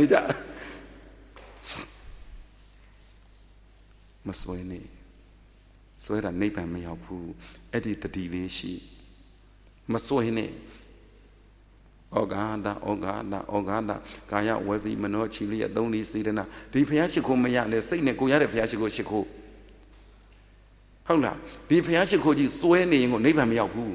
Speaker 1: မစွဲနေစွဲတာနိဗ္ဗာန်မရောက်ဘူးအဲ့ဒီတတိလေးရှိမစွဲနဲ့ဩဃာတကာယဝစီမနောချီလိယသုံးလေးစေတနာဒီဘုရားရှိခိုးမရလဲစိတ်နဲ့ကိုရတဲ့ဘုရားရှိခိုးဟုတ်လားဒီဘုရားရှိခိုးကြီးစွဲနေရင်ကိုနိဗ္ဗာန်မရောက်ဘူး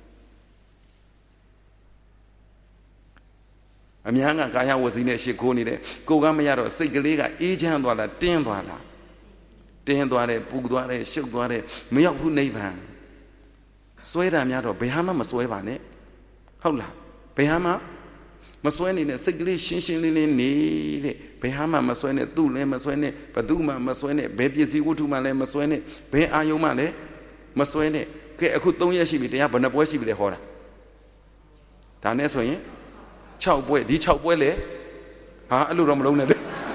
Speaker 1: အများကကာယဝစီနဲ့ရှိခိုးနေတယ်ကိုကမရတော့စိတ်ကလေးကအေးချမ်းသွားလားတင်းသွားလားတင်းသွားတယ်ပူသွားတယ်ရှုပ်သွားတယ်မရောက်ဘူးနိဗ္ဗာန်စွဲတာများတော့ဘယ်ဟာမှမစွဲပါနဲ့ဟုတ်လားဘယ်ဟာမှမစွဲနေနဲ့စိတ်ကလေးရှင်းရှင်းလင်းလင်းနေတဲ့ဘယ်ဟာမှမစွဲနဲ့သူ့လည်းမစွဲနဲ့ဘသူမှမစွဲနဲ့ဘယ်ပစ္စည်းဝတ္ထုမှလည်းမစွဲနဲ့ဘယ်အာယုံမှလည်းမစွဲနဲ့ကဲအခု3ရက်ရှိပြီတရားဘယ်နှပွဲရှိပြီလဲဟောတာဒါနဲ့ဆိုရင်6ပွဲဒီ6ပွဲလေဟာအဲ့လိုတော့မလုံးနဲ့လေ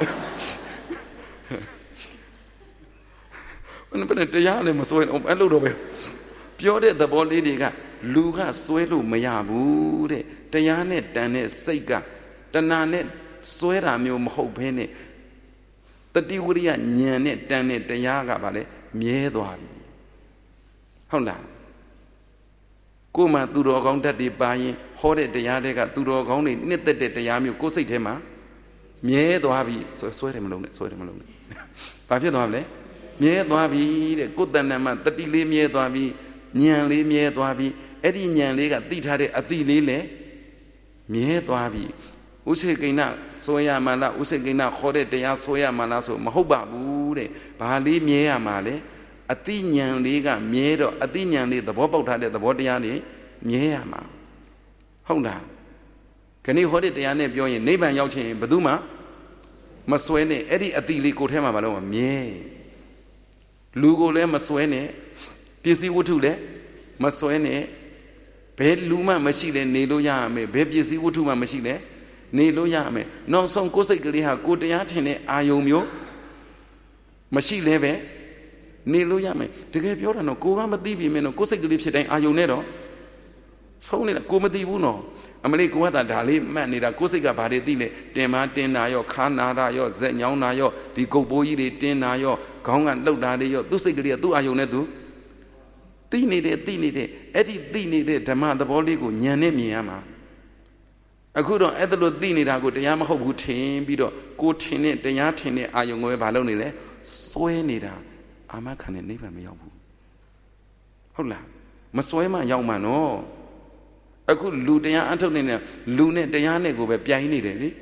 Speaker 1: ဘယ်နဲ့တရားလည်းမစွဲအဲ့လိုတော့ပဲပြောတဲ့သဘောလေးတွေကလူကစွဲလို့မရဘူးတဲ့တရားနဲ့တန်တဲ့စိတ်ကတဏှာနဲ့စွဲတာမျိုးမဟုတ်ဘဲနဲ့တတိဝရိယဉာဏ်နဲ့တန်တဲ့တရားကဗာလဲမြဲသွားပြီဟုတ်လားကိုယ်မှသူတော်ကောင်းတတ်တွေပါရင်ဟောတဲ့တရားတွေကသူတော်ကောင်းတွေနှစ်သက်တဲ့တရားမျိုးကိုယ်စိတ်ထဲမှာမြဲသွားပြီစွဲတယ်မလုံးနဲ့ဘာဖြစ်သွားမလဲမြဲသွားပြီတဲ့ကိုယ်တဏ္ဍာမှာတတိလေးမြဲသွားပြီဉာဏ်လေးမြဲသွားပြီအဲ့ဒီဉာဏ်လေးကသိထားတဲ့အသိလေးလည်းမြဲသွားပြီဥစေကိဏဆိုရမှလားဥစေကိဏခေါ်တဲ့တရားဆိုရမှလားဆိုမဟုတ်ပါဘူးတဲ့ဘာလေးမြဲရမှာလဲအသိဉာဏ်လေးကမြဲတော့အသိဉာဏ်လေးသဘောပေါက်ထားတဲ့သဘောတရားလေးမြဲရမှာဟုတ်လားခဏဟောတဲ့တရားနဲ့ပြောရင်နိဗ္ဗာန်ရောက်ခြင်းဘယ်သူမှမစွဲနဲ့အဲ့ဒီအသိလေးကိုယ်ထဲမှာမလို့မြဲလူကိုလည်းမစွဲနဲ့ပစ္စည်းဝတ္ထုလည်းမစွဲနဲ့ဘယ်လူမှမရှိလဲနေလို့ရရမယ်ဘယ်ပစ္စည်းဝတ္ထုမှမရှိလဲနေလို့ရရမယ်နောက်ဆုံးကိုယ်စိတ်ကလေးဟာကိုယ်တရားထင်တဲ့အာယုံမျိုးမရှိလဲပဲနေလို့ရမယ်တကယ်ပြောတာနော်ကိုကမသိပြီမင်းနော်ကိုစိတ်ကလေးဖြစ်တိုင်းအာယုံနဲ့တော့ဆုံးနေတာကိုမသိဘူးနော်အမလေးကိုကဒါလေးမှတ်နေတာကိုစိတ်ကဘာတွေသိလဲတင်မတင်တာရောခါနာတာရောဇက်ညောင်းတာရောဒီကုတ်ပိုးကြီးတွေတင်းတာရောခေါင်းကလှုပ်တာတွေရောသူ့စိတ်ကလေးကသူ့အာယုံနဲ့သူသိနေတယ်အဲ့ဒီသိနေတဲ့ဓမ္မသဘောလေးကိုဉာဏ်နဲ့မြင်ရမှာအခုတော့အဲ့ဒါလို့သိနေတာကိုတရားမဟုတ်ဘူးထင်ပြီးတော့ကိုထင်တဲ့တရားထင်တဲ့အာယုံကိုပဲဘာလုပ်နေလဲစွဲနေတာအာမခံတဲ့နိဗ္ဗာန်မရောက်ဘူးဟုတ်လားမစွဲမှရောက်မှနော်အခုလူတရားအထုတ်နေတဲ့လူနဲ့တရားနဲ့ကိုပဲပြိုင်နေတယ်လေ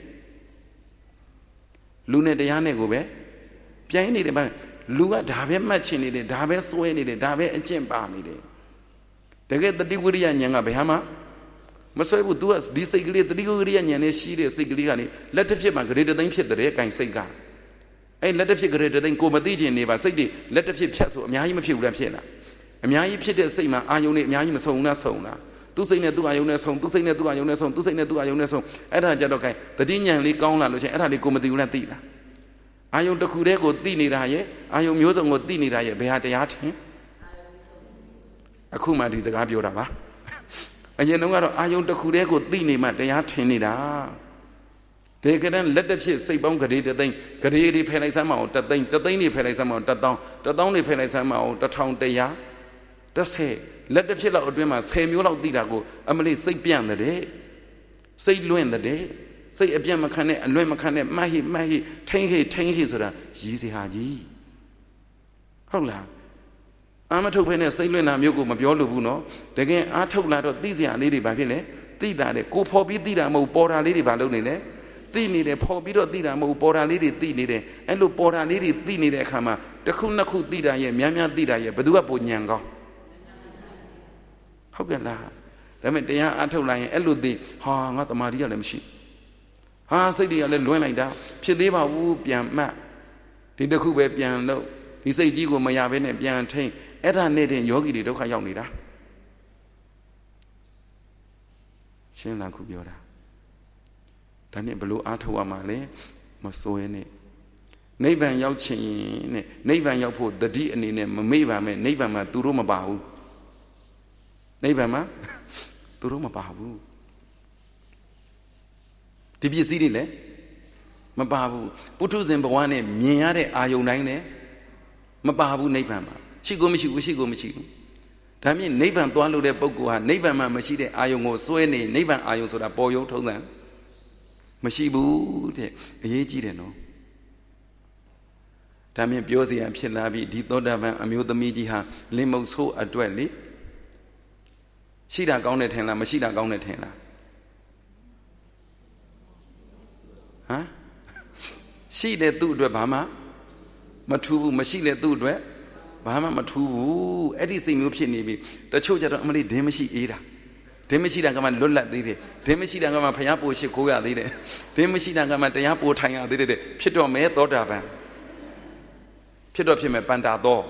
Speaker 1: လူနဲ့တရားနဲ့ကိုပဲပြိုင်နေတယ်ဗျလူကဒါပဲမှတ်ချင်နေတယ်ဒါပဲစွဲနေတယ်ဒါပဲအကျင့်ပါနေတယ်တကယ်တတိဝိရိယဉာဏ်ကဘယ်ဟာမှမစွဲဘူး तू ကဒီစိတ်ကလေးတတိဝိရိယဉာဏ်နဲ့ရှိတဲ့စိတ်ကလေးကနေလက်တစ်ဖြစ်မှာဂရေတသိန်းဖြစ်တဲ့ကင်စိတ်ကအဲ့လက်တစ်ဖြစ်ဂရေတသိန်းကိုမသိချင်နေပါစိတ်တွေလက်တစ်ဖြစ်ဖြတ်ဆိုအများကြီးမဖြစ်ဘူးလားဖြစ်လားအများကြီးဖြစ်တဲ့စိတ်မှာအာယုန်နဲ့အများကြီးမဆုံလားဆုံလားသူစိတ်နဲ့သူအာယုန်နဲ့ဆုံသူစိတ်နဲ့သူအာယုန်နဲ့ဆုံသူစိတ်နဲ့သူအာယုန်နဲ့ဆုံအဲ့ဒါကြတော့ကင်တတိဉာဏ်လေးကောင်းလာလို့ရှိရင်အဲ့ဒါလေးကိုမသိဘူးလားသိလားအာယုန်တစ်ခုတည်းကိုသိနေတာရဲ့အာယုန်မျိုးစုံကိုသိနေတာရဲ့ဘယ်ဟာတရားထင်အခုမှဒီစကားပြောတာပါအရင်တုန်းကတော့အာယုန်တစ်ခုတည်းကိုသိနေမှတရားထင်နေတာဒီကနေ့လက်တစ်ဖြစ်စိတ်ပေါင်းဂရေတသိန်းဂရေတွေဖယ်လိုက်စမ်းမအောင်တသိန်းတွေဖယ်လိုက်စမ်းမအောင်1000တွေဖယ်လိုက်စမ်းမအောင်1110လက်တစ်ဖြစ်လောက်အတွင်းမှာ10မျိုးလောက်သိတာကိုအမလေးစိတ်ပြန့်တဲ့စိတ်လွင့်တဲ့စိတ်အပြန့်မခံနဲ့အလွင့်မခံနဲ့မှတ်ဟိထိန်ဟိဆိုတာရည်စီဟာကြီးဟုတ်လားအာမထုတ်ဖဲနဲ့စိတ်လွင့်တာမျိုးကိုမပြောလို့ဘူးနော်တကယ်အားထုတ်လာတော့သိစရာလေးတွေဘာဖြစ်လဲသိတာလေကိုဖော်ပြီးသိတာမဟုတ်ပေါ်တာလေးတွေဘာလုပ်နေလဲသိနေတယ်ဖော်ပြီးတော့သိတာမဟုတ်ပေါ်တာလေးတွေသိနေတယ်အဲ့လိုပေါ်တာလေးတွေသိနေတဲ့အခါမှာတစ်ခုနှစ်ခုသိတာရဲ့များသိတာရဲ့ဘယ်သူကပုံညံကောင်းဟုတ်ကဲ့လားဒါပေမဲ့တရားအားထုတ်လိုက်ရင်အဲ့လိုသိဟာငါတမာတိကလည်းမရှိဟာစိတ်တွေကလည်းလွင့်လိုက်တာဖြစ်သေးပါဘူးပြန်မှတ်ဒီတစ်ခုပဲပြန်လို့ဒီစိတ်ကြီးကိုမရဘဲနဲ့ပြန်ထိန်အဲ့ဒါနဲ့တင်ယောဂီတွေဒုက္ခရောက်နေတာရှင်းလားခုပြောတာဒါနဲ့ဘလို့အားထုတ်ရမှာလဲမစိုးရနဲ့နိဗ္ဗာန်ရောက်ချင်နဲ့နိဗ္ဗာန်ရောက်ဖို့တတိအနေနဲ့မမေ့ပါနဲ့နိဗ္ဗာန်မှာသူတို့မပါဘူးနိဗ္ဗာန်မှာသူတို့မပါဘူးဒီပစ္စည်းတွေလည်းမပါဘူးပုထုဇဉ်ဘဝနဲ့မြင်ရတဲ့အာယုန်တိုင်းလည်းမပါဘူးနိဗ္ဗာန်မှာရှိကိုမရှိဘူးဒါမြင်နိဗ္ဗာန်သွားလို့တဲ့ပုဂ္ဂိုလ်ဟာနိဗ္ဗာန်မှာမရှိတဲ့အာယုန်ကိုစွဲနေနိဗ္ဗာန်အာယုန်ဆိုတာပေါ်ရုံထုံးစံမရှိဘူးတဲ့အရေးကြီးတယ်နော်ဒါမြင်ပြောစရာဖြစ်လာပြီဒီသောတာပန်အမျိုးသမီးကြီးဟာလင်မုတ်ဆိုးအတွက်လေရှိတာကောင်းတယ်ထင်လားမရှိတာကောင်းတယ်ထင်လားဟမ်ရှိတဲ့သူ့အတွက်ဘာမှမထူးဘူးမရှိတဲ့သူ့အတွက်ဘာမှမထူးဘူးအဲ့ဒီစိတ်မျိုးဖြစ်နေပြီတချို့ကြတော့အမလေးဒင်းမရှိအေးတာဒင်းမရှိတာကမှလွတ်လပ်သေးတယ်ဒင်းမရှိတာကမှဖျားပိုရှိခိုးရသေးတယ်ဒင်းမရှိတာကမှတရားပိုထိုင်ရသေးတယ်ဖြစ်တော့မဲသောတာပန်ဖြစ်တော့ဖြစ်မဲ့ပန္တာသော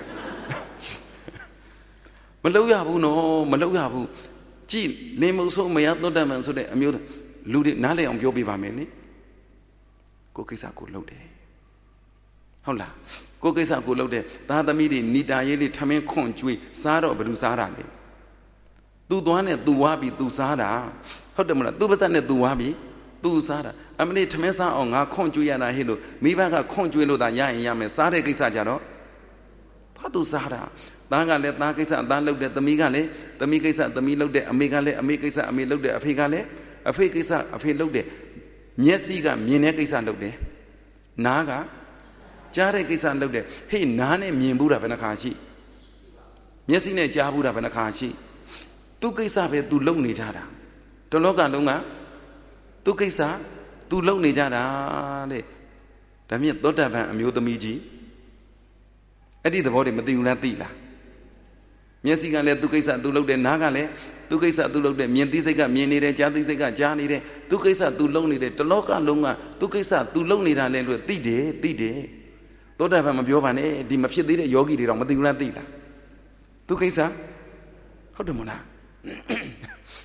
Speaker 1: မလုပ်ရဘူးနော်မလုပ်ရဘူးကြည်နေမဆိုးမရသောတာပန်ဆိုတဲ့အမျိုးလူတွေနားလည်အောင်ပြောပြပါမယ်နိကိုကိစ္စကိုလုပ်တယ်ဟုတ်လားကိုကိစ္စကိုလုပ်တယ်သားသမီးတွေနီတာရေးလေးထမင်းခွန့်ကျွေးစားတော့ဘယ်သူစားတာလဲသူသွားနဲ့သူဝါပြီးသူစားတာဟုတ်တယ်မလားသူပါစက်နဲ့သူဝါပြီးသူစားတာအမလေးထမင်းစားအောင်ငါခွန့်ကျွေးရတာဟဲ့လို့မိဘကခွန့်ကျွေးလို့သာရရင်ရမယ်စားတဲ့ကိစ္စကြတော့သွားသူစားတာသားကလည်းသားကိစ္စသားလုပ်တယ်သမီးကလည်းသမီးကိစ္စသမီးလုပ်တယ်အမေကလည်းအမေကိစ္စအမေလုပ်တယ်အဖေကလည်းအဖေကိစ္စအဖေလုပ်တယ်မျက်စိကမြင်တဲ့ကိစ္စလုပ်တယ်နားကကြားတဲ့ကိစ္စလုပ်တယ်ဟေ့နားနဲ့မြင်ဘူးတာဘယ်နှခါရှိမျက်စိနဲ့ကြားဘူးတာဘယ်နှခါရှိသူကိစ္စပဲသူလုပ်နေကြတာတလောကလုံးကသူကိစ္စသူလုပ်နေကြတာတဲ့ဒါမြင့်သောတာပန်အမျိုးသမီးကြီးအဲ့ဒီသဘောတွေမသိဘူးလားသိလားမျက်စိကလည်းသူကိစ္စသူလုပ်တယ်နားကလည်းသူကိစ္စသူလုပ်တယ်မြင်သိစိတ်ကမြင်နေတယ်ကြားသိစိတ်ကကြားနေတယ်သူကိစ္စသူလုပ်နေတယ်တလောကလုံးကသူကိစ္စသူလုပ်နေတာလဲလို့သိတယ်သောတာပန်မပြောပါနဲ့ဒီမဖြစ်သေးတဲ့ယောဂီတွေတော့မသိဘူးလားသိလားသူကိစ္စဟုတ်တယ်မလား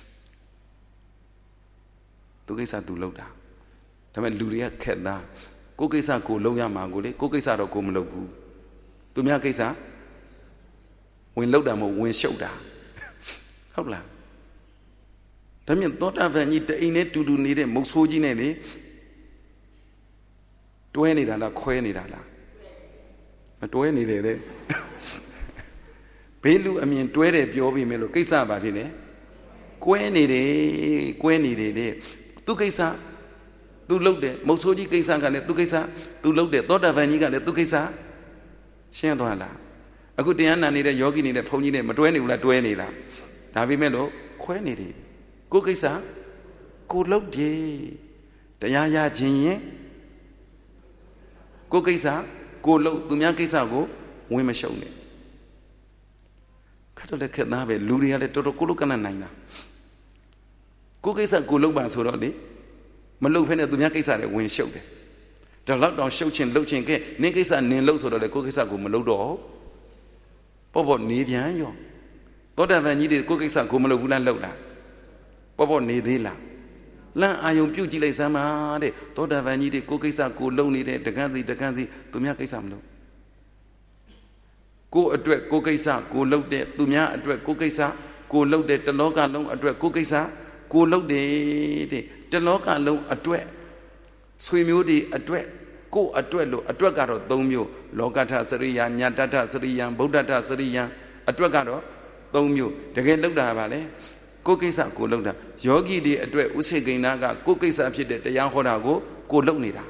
Speaker 1: သူကိစ္စသူလုပ်တာဒါပေမဲ့လူတွေကခက်သားကိုကိစ္စကိုလုံးရမှာကိုလေကိုကိစ္စတော့ကိုမလုပ်ဘူးသူများကိစ္စဝင်လောက်တာမဟုတ်ဝင်ရှုပ်တာဟုတ်လားဒါမြင်သောတာပန်ကြီးတအိမ်နဲ့တူတူနေတဲ့မုတ်ဆိုးကြီးနဲ့လေတွဲနေတာလားခွဲနေတာလားမတွဲနေတယ်လေဘေးလူအမြင်တွဲတယ်ပြောပြီးမယ်လို့ကိစ္စပါဖြစ်နေကွဲနေတယ်တဲ့သူကိစ္စသူလုပ်တယ်မုတ်ဆိုးကြီးကိစ္စကလည်းသူကိစ္စသူလုပ်တယ်သောတာပန်ကြီးကလည်းသူကိစ္စရှင်းသွားလားအခုတရားနာနေတဲ့ယောဂီနေတဲ့ဘုန်းကြီးနဲ့မတွဲနေဘူးလားတွဲနေလားဒါပေမဲ့လို့ခွဲနေတယ်ကိုကိစ္စကိုလုပ်တယ်တရားရခြင်းရင်ကိုကိစ္စကိုလုပ်သူများကိစ္စကိုဝင်မရှုံနဲ့ခက်တော့လည်းခက်သားပဲလူတွေကလည်းတော်တော်ကိုလုကနနိုင်တာကိုကိစ္စကိုလုပ်ပါဆိုတော့လေမလုပ်ဖ ೇನೆ သူများကိစ္စတွေဝင်ရှုပ်တယ်ဒါတော့တောင်ရှုပ်ချင်းလှုပ်ချင်းကဲနင်းကိစ္စနင်းလှုပ်ဆိုတော့လေကိုကိစ္စကိုမလုပ်တော့ပေါ့နေပြန်ရောသောတာပန်ကြီးတွေကိုကိစ္စကိုမလုပ်ဘူးလားလှုပ်လားပေါ့နေသေးလားလမ်းအာယုံပြုတ်ကြည့်လိုက်စမ်းပါတဲ့သောတာပန်ကြီးတွေကိုကိစ္စကိုလုံနေတဲ့တကန်းစီသူများကိစ္စမလုပ်ကိုအတွက်ကိုကိစ္စကိုလုပ်တဲ့သူများအတွက်ကိုကိစ္စကိုလုပ်တဲ့တလောကလုံးအတွက်ကိုကိစ္စကိုလုပ်တယ်တဲ့တလောကလုံးအတွက်ဆွေမျိုးတွေအတွက်ကိုအတွက်လို့အတွက်ကတော့၃မျိုးလောကထစရိယညာတထစရိယဗုဒ္ဓထစရိယအတွက်ကတော့၃မျိုးတကယ်လုပ်တာပါလေကိုကိစ္စကိုလုပ်တာယောဂီတွေအတွက်ဥစေကိဏကကိုကိစ္စဖြစ်တဲ့တရားဟောတာကိုလုပ်နေတာ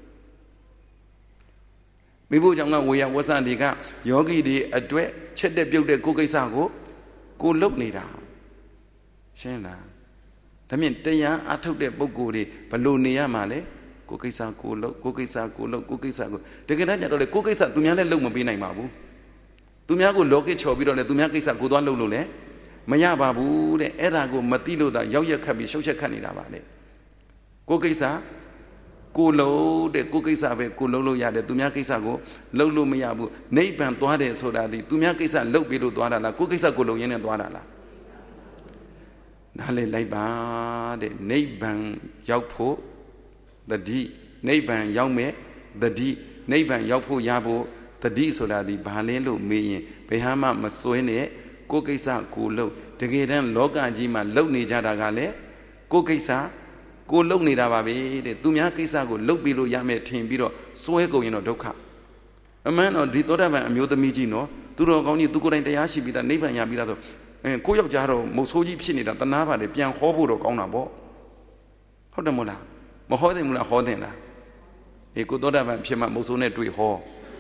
Speaker 1: မိဖို့ကြောင့်ကဝေယဝဆတွေကယောဂီတွေအတွက်ချက်တဲ့ပြုတ်တဲ့ကိုကိစ္စကိုလုပ်နေတာရှင်းလားဒါမြင်တရားအထုတ်တဲ့ပုဂ္ဂိုလ်တွေဘလို့နေရမှာလဲကိုကိစ္စကိုလုပ်ကိုကိစ္စကိုလုပ်ကိုကိစ္စကိုတကယ်တမ်းကျတော့လေကိုကိစ္စသူများလည်းလုပ်မပေးနိုင်ပါဘူးသူများကိုလောကချော်ပြီးတော့လေသူများကိစ္စကိုသွားလုပ်လို့လေမရပါဘူးတဲ့အဲ့ဒါကိုမသိလို့သာရောက်ရက်ခတ်ပြီးရှုပ်ချက်ခတ်နေတာပါလေကိုကိစ္စကိုလုံးတဲ့ကိုကိစ္စပဲကိုလုံးလို့ရတယ်သူများကိစ္စကိုလုံးလို့မရဘူးနိဗ္ဗာန်သွားတယ်ဆိုတာဒီသူများကိစ္စလုပ်ပြီးလို့သွားတာလားကိုကိစ္စကိုလုံးရင်းနဲ့သွားတာလားနားလေလိုက်ပါတဲ့နိဗ္ဗာန်ရောက်ဖို့တတိနိဗ္ဗာန်ရောက်မဲ့တတိနိဗ္ဗာန်ရောက်ဖို့ရဖို့တတိဆိုတာဒီဘာလဲလို့မေးရင်ဘယ်ဟာမှမစွဲနဲ့ကိုကိစ္စကိုလုပ်တကယ်တမ်းလောကကြီးမှာလုပ်နေကြတာကလည်းကိုကိစ္စကိုလုပ်နေတာပါပဲတဲ့သူများကိစ္စကိုလုပ်ပြီးလို့ရမယ်ထင်ပြီးတော့စွဲကုန်ရင်တော့ဒုက္ခအမှန်တော့ဒီသောတာပန်အမျိုးသမီးကြီးနော်သူတော်ကောင်းကြီးသူကိုယ်တိုင်တရားရှိပြီးသားနိဗ္ဗာန်ရပြီးသားဆိုကိုယောက်ျားတော့မုတ်ဆိုးကြီးဖြစ်နေတာတနာပါလေပြန်ဟောဖို့တော့ကောင်းတာပေါ့ဟုတ်တယ်မို့လားမဟောတယ်မို့လားဟောတယ်လားကိုသောတာပန်ဖြစ်မှမုတ်ဆိုးနဲ့တွေ့ဟော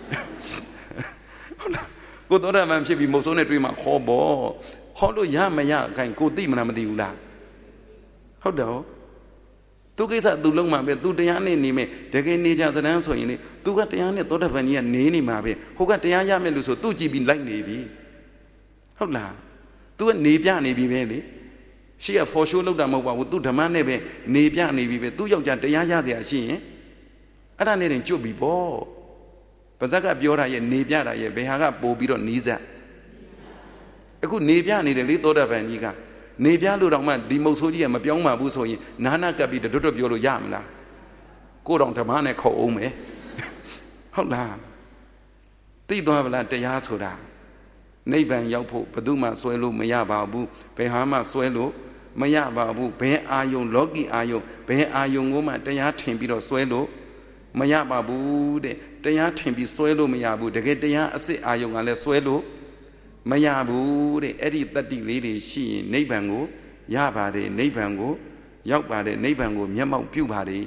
Speaker 1: ဟုတ်လားကိုသောတာပန်ဖြစ်ပြီးမုတ်ဆိုးနဲ့တွေ့မှဟောပေါ့ဟောလို့ရမရခိုင်ကိုသိမလားမသိဘူးလားဟုတ်တယ်သူကိစ္စသူလုံးမှာပဲသူတရားနဲ့နေမယ်တကယ်နေကြစတန်းဆိုရင်လေသူကတရားနဲ့သောတာပန်ကြီးကနေနေမှာပဲဟိုကတရားရမယ်လို့ဆိုသူကြည့်ပြီးလိုက်နေပြီဟုတ်လားသူကနေပြနေပြီပဲလေရှေ့ကဖော်ရှိုးလောက်တာမဟုတ်ပါဘူးသူဓမ္မနဲ့ပဲနေပြနေပြီပဲသူယောက်ျားတရားရเสียရှိရင်အဲ့ဒါနဲ့တင်ကျွတ်ပြီပေါ့ပါဇက်ကပြောတာရဲ့နေပြတာရဲ့ဘယ်ဟာကပို့ပြီးတော့နီးစပ်အခုနေပြနေတယ်လေသောတာပန်ကြီးကနေပြလို့တော့မှဒီမုတ်ဆိုးကြီးကမပြောင်းပါဘူးဆိုရင်နာနာကပ်ပြီးတွတ်ပြောလို့ရမလားကိုတော်ဓမ္မနဲ့ခေါ်အောင်မယ်ဟုတ်လားသိသွားဗလားတရားဆိုတာနိဗ္ဗာန်ရောက်ဖို့ဘယ်သူမှဆွဲလို့မရပါဘူးဘယ်ဟာမှဆွဲလို့မရပါဘူးဘယ်အာယုံလောကီအာယုံဘယ်အာယုံကိုမှတရားထင်ပြီးတော့ဆွဲလို့မရပါဘူးတဲ့တရားထင်ပြီးဆွဲလို့မရဘူးတကယ်တရားအစစ်အာယုံကလည်းဆွဲလို့မရဘူးတဲ့အဲ့ဒီတတ္တိလေးတွေရှိရင်နိဗ္ဗာန်ကိုရပါတယ်နိဗ္ဗာန်ကိုရောက်ပါတယ်နိဗ္ဗာန်ကိုမျက်မှောက်ပြုပါတယ်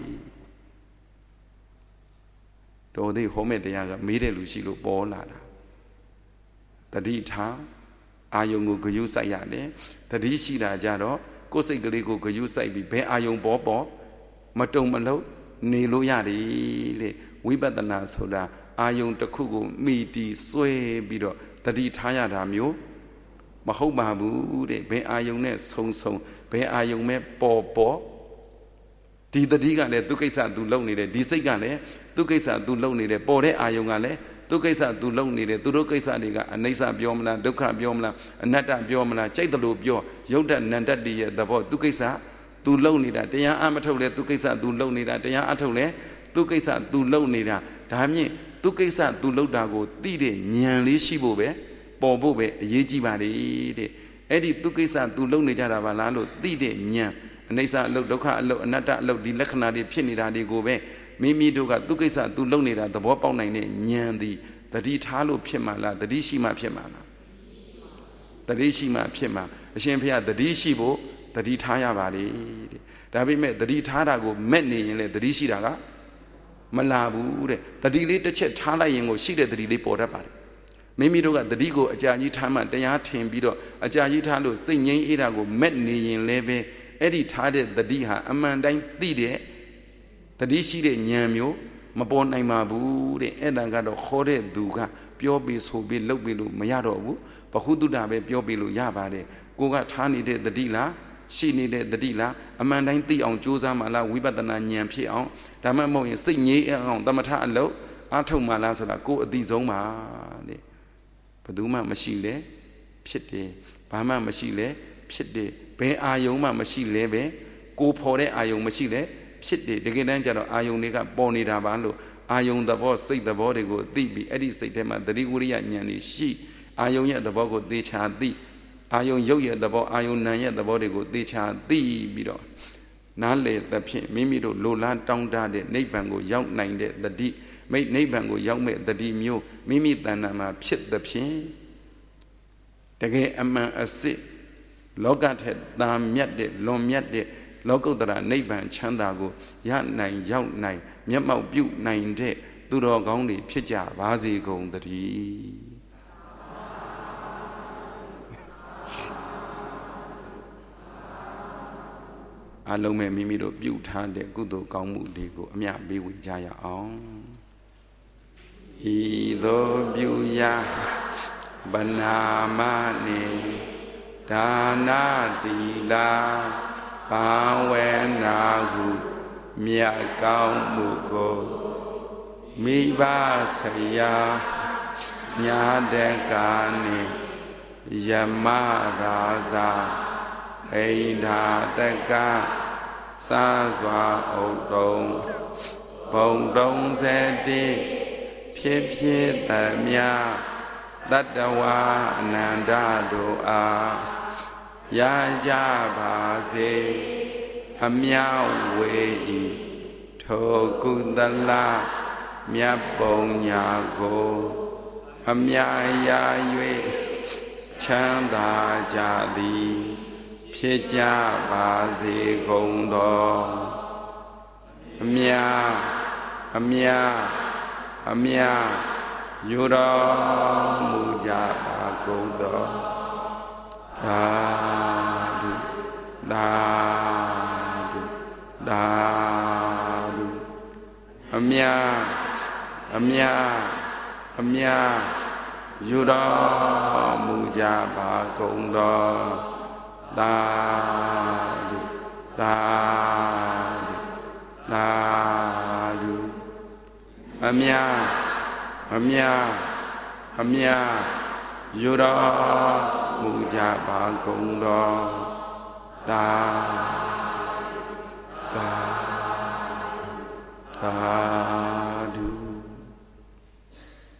Speaker 1: တော်သေးဟောမဲ့တရားကမေးတဲ့လူရှိလို့ပေါ်လာတာတတိထားအာယုံကိုဂယုစိုက်ရတယ်တတိရှိတာကြတော့ကိုယ်စိတ်ကလေးကိုဂယုစိုက်ပြီးဘယ်အာယုံပေါ်မတုံမလုံးနေလို့ရတယ်လေဝိပဿနာဆိုတာအာယုံတစ်ခုကိုမိတီဆွဲပြီးတော့တတိထားရတာမျိုးမဟုတ်ပါဘူးတဲ့ဘယ်အာယုံနဲ့ဆုံဘယ်အာယုံမဲ့ပေါ်ဒီတတိကလည်းသူကိစ္စသူလုံနေတယ်ဒီစိတ်ကလည်းသူကိစ္စသူလုံနေတယ်ပေါ်တဲ့အာယုံကလည်းသူကိစ္စသူလုံနေတယ်သူတို့ကိစ္စတွေကအနိစ္စပြောမလားဒုက္ခပြောမလားအနတ္တပြောမလားကြိုက်တယ်လို့ပြောယုတ်တနန္တတ္တိရဲ့သဘောသူကိစ္စသူလုံနေတာတရားအမထုတ်လဲသူကိစ္စသူလုံနေတာတရားအထုတ်လဲသူသူကိစ္စသူလုံနေတာဒါမြင့်သူကိစ္စသူလုံတာကိုသိတဲ့ဉာဏ်လေးရှိဖို့ပဲပေါ်ဖို့ပဲအရေးကြီးပါလေတဲ့အဲ့ဒီသူကိစ္စသူလုံနေကြတာပါလားလို့သိတဲ့ဉာဏ်အနိစ္စအလုတ်ဒုက္ခအလုတ်အနတ္တအလုတ်ဒီလက္ခဏာတွေဖြစ်နေတာတွေကိုပဲမိမိတို့ကသူကိစ္စသူလုံနေတာသဘောပေါက်နိုင်တဲ့ဉာဏ်သည်တတိထားလို့ဖြစ်မှာလားတတိရှိမှဖြစ်မှာလားတတိရှိမှဖြစ်မှာအရှင်ဘုရားတတိရှိဖို့တတိထားရပါလေတဲ့ဒါပေမဲ့တတိထားတာကိုမဲ့နေရင်လေတတိရှိတာကမလာဘူးတဲ့တတိလေးတစ်ချက်ထားလိုက်ရင်ကိုရှိတဲ့တတိလေးပေါ်တတ်ပါတယ်မိမိတို့ကတတိကိုအကြာကြီးထားမှတရားထင်ပြီးတော့အကြာကြီးထားလို့စိတ်ငြိမ်းအေးတာကိုမဲ့နေရင်လည်းပဲအဲ့ဒီထားတဲ့တတိဟာအမှန်တိုင်းသိတဲ့တတိရှိတဲ့ဉာဏ်မျိုးမပေါ်နိုင်ပါဘူးတဲ့အဲ့ဒါကတော့ခေါ်တဲ့သူကပြောပြီးဆိုပြီးလုပ်ပြီးလို့မရတော့ဘူးဘဟုတုတပဲပြောပြီးလို့ရပါတယ်ကိုကထားနေတဲ့တတိလားရှိနေတဲ့တတိလားအမှန်တိုင်းသိအောင်ကြိုးစားမှလားဝိပဿနာဉာဏ်ဖြစ်အောင်ဒါမှမဟုတ်ရင်စိတ်ငြိမ်းအောင်တမထအလုပ်အားထုတ်မှလားဆိုတာကိုယ်အသိဆုံးပါတဲ့ဘယ်သူမှမရှိလဲဖြစ်တယ်ဘာမှမရှိလဲဖြစ်တယ်ဘယ်အာယုံမှမရှိလဲပဲကိုဖော်တဲ့အာယုံမရှိလဲဖြစ်တယ်တကယ်တမ်းကျတော့အာယုံတွေကပေါ်နေတာပါလို့အာယုံသဘောစိတ်သဘောတွေကိုသိပြီးအဲ့ဒီစိတ်ထဲမှာတတိဝိရိယဉာဏ်တွေရှိအာယုံရဲ့သဘောကိုသေချာသိအာယုံရုပ်ရဲ့သဘောအာယုံနာမ်ရဲ့သဘောတွေကိုသေချာသိပြီးတော့နားလေသဖြင့်မိမိတို့လိုလားတောင်းတတဲ့နိဗ္ဗာန်ကိုရောက်နိုင်တဲ့တတိနိဗ္ဗာန်ကိုရောက်မဲ့တတိမျိုးမိမိတဏ္ဍာမှာဖြစ်သဖြင့်တကယ်အမှန်အစစ်လောကထက်သာမြတ်တဲ့လွန်မြတ်တဲ့လောကုတ္တရာနိဗ္ဗာန်ချမ်းသာကိုရနိုင်ရောက်နိုင်မျက်မှောက်ပြုနိုင်တဲ့သူတော်ကောင်းတွေဖြစ်ကြပါစေကုန်သတည်းအလုံးမဲ့မိမိတို့ပြုထားတဲ့ကုသိုလ်ကောင်းမှုတွေကိုအမြပေးဝေကြရအောင်ဤသို့ပြုရာဗနာမနေဒါနာတိလာဘာဝေနာဟုမြတ်ကောင်းမှုကိုမိဘဆရာညာတဲ့ကာနေယမရာဇာအိန္ဒာတကစာစွာဥဒ္တုံဘုံ31ဖြစ်ဖြစ်သမျှတတ္တဝါအနန္တတို့အားရကြပါစေအမြောက်ဝေဤထိုကုသလမြတ်ပုံညာကိုအမြရာ၍ချမ်းသာကြသည်ဖြစ်ကြပါစေကုန်သောအမြယူတော်မူကြပါကုန်သောသာဓုသာဓုသာဓုအမြယူတော်မူကြပါကုန်သောသာဓုသာဓုသာဓုအမြယူတော်မူကြပါကုန်သောသာ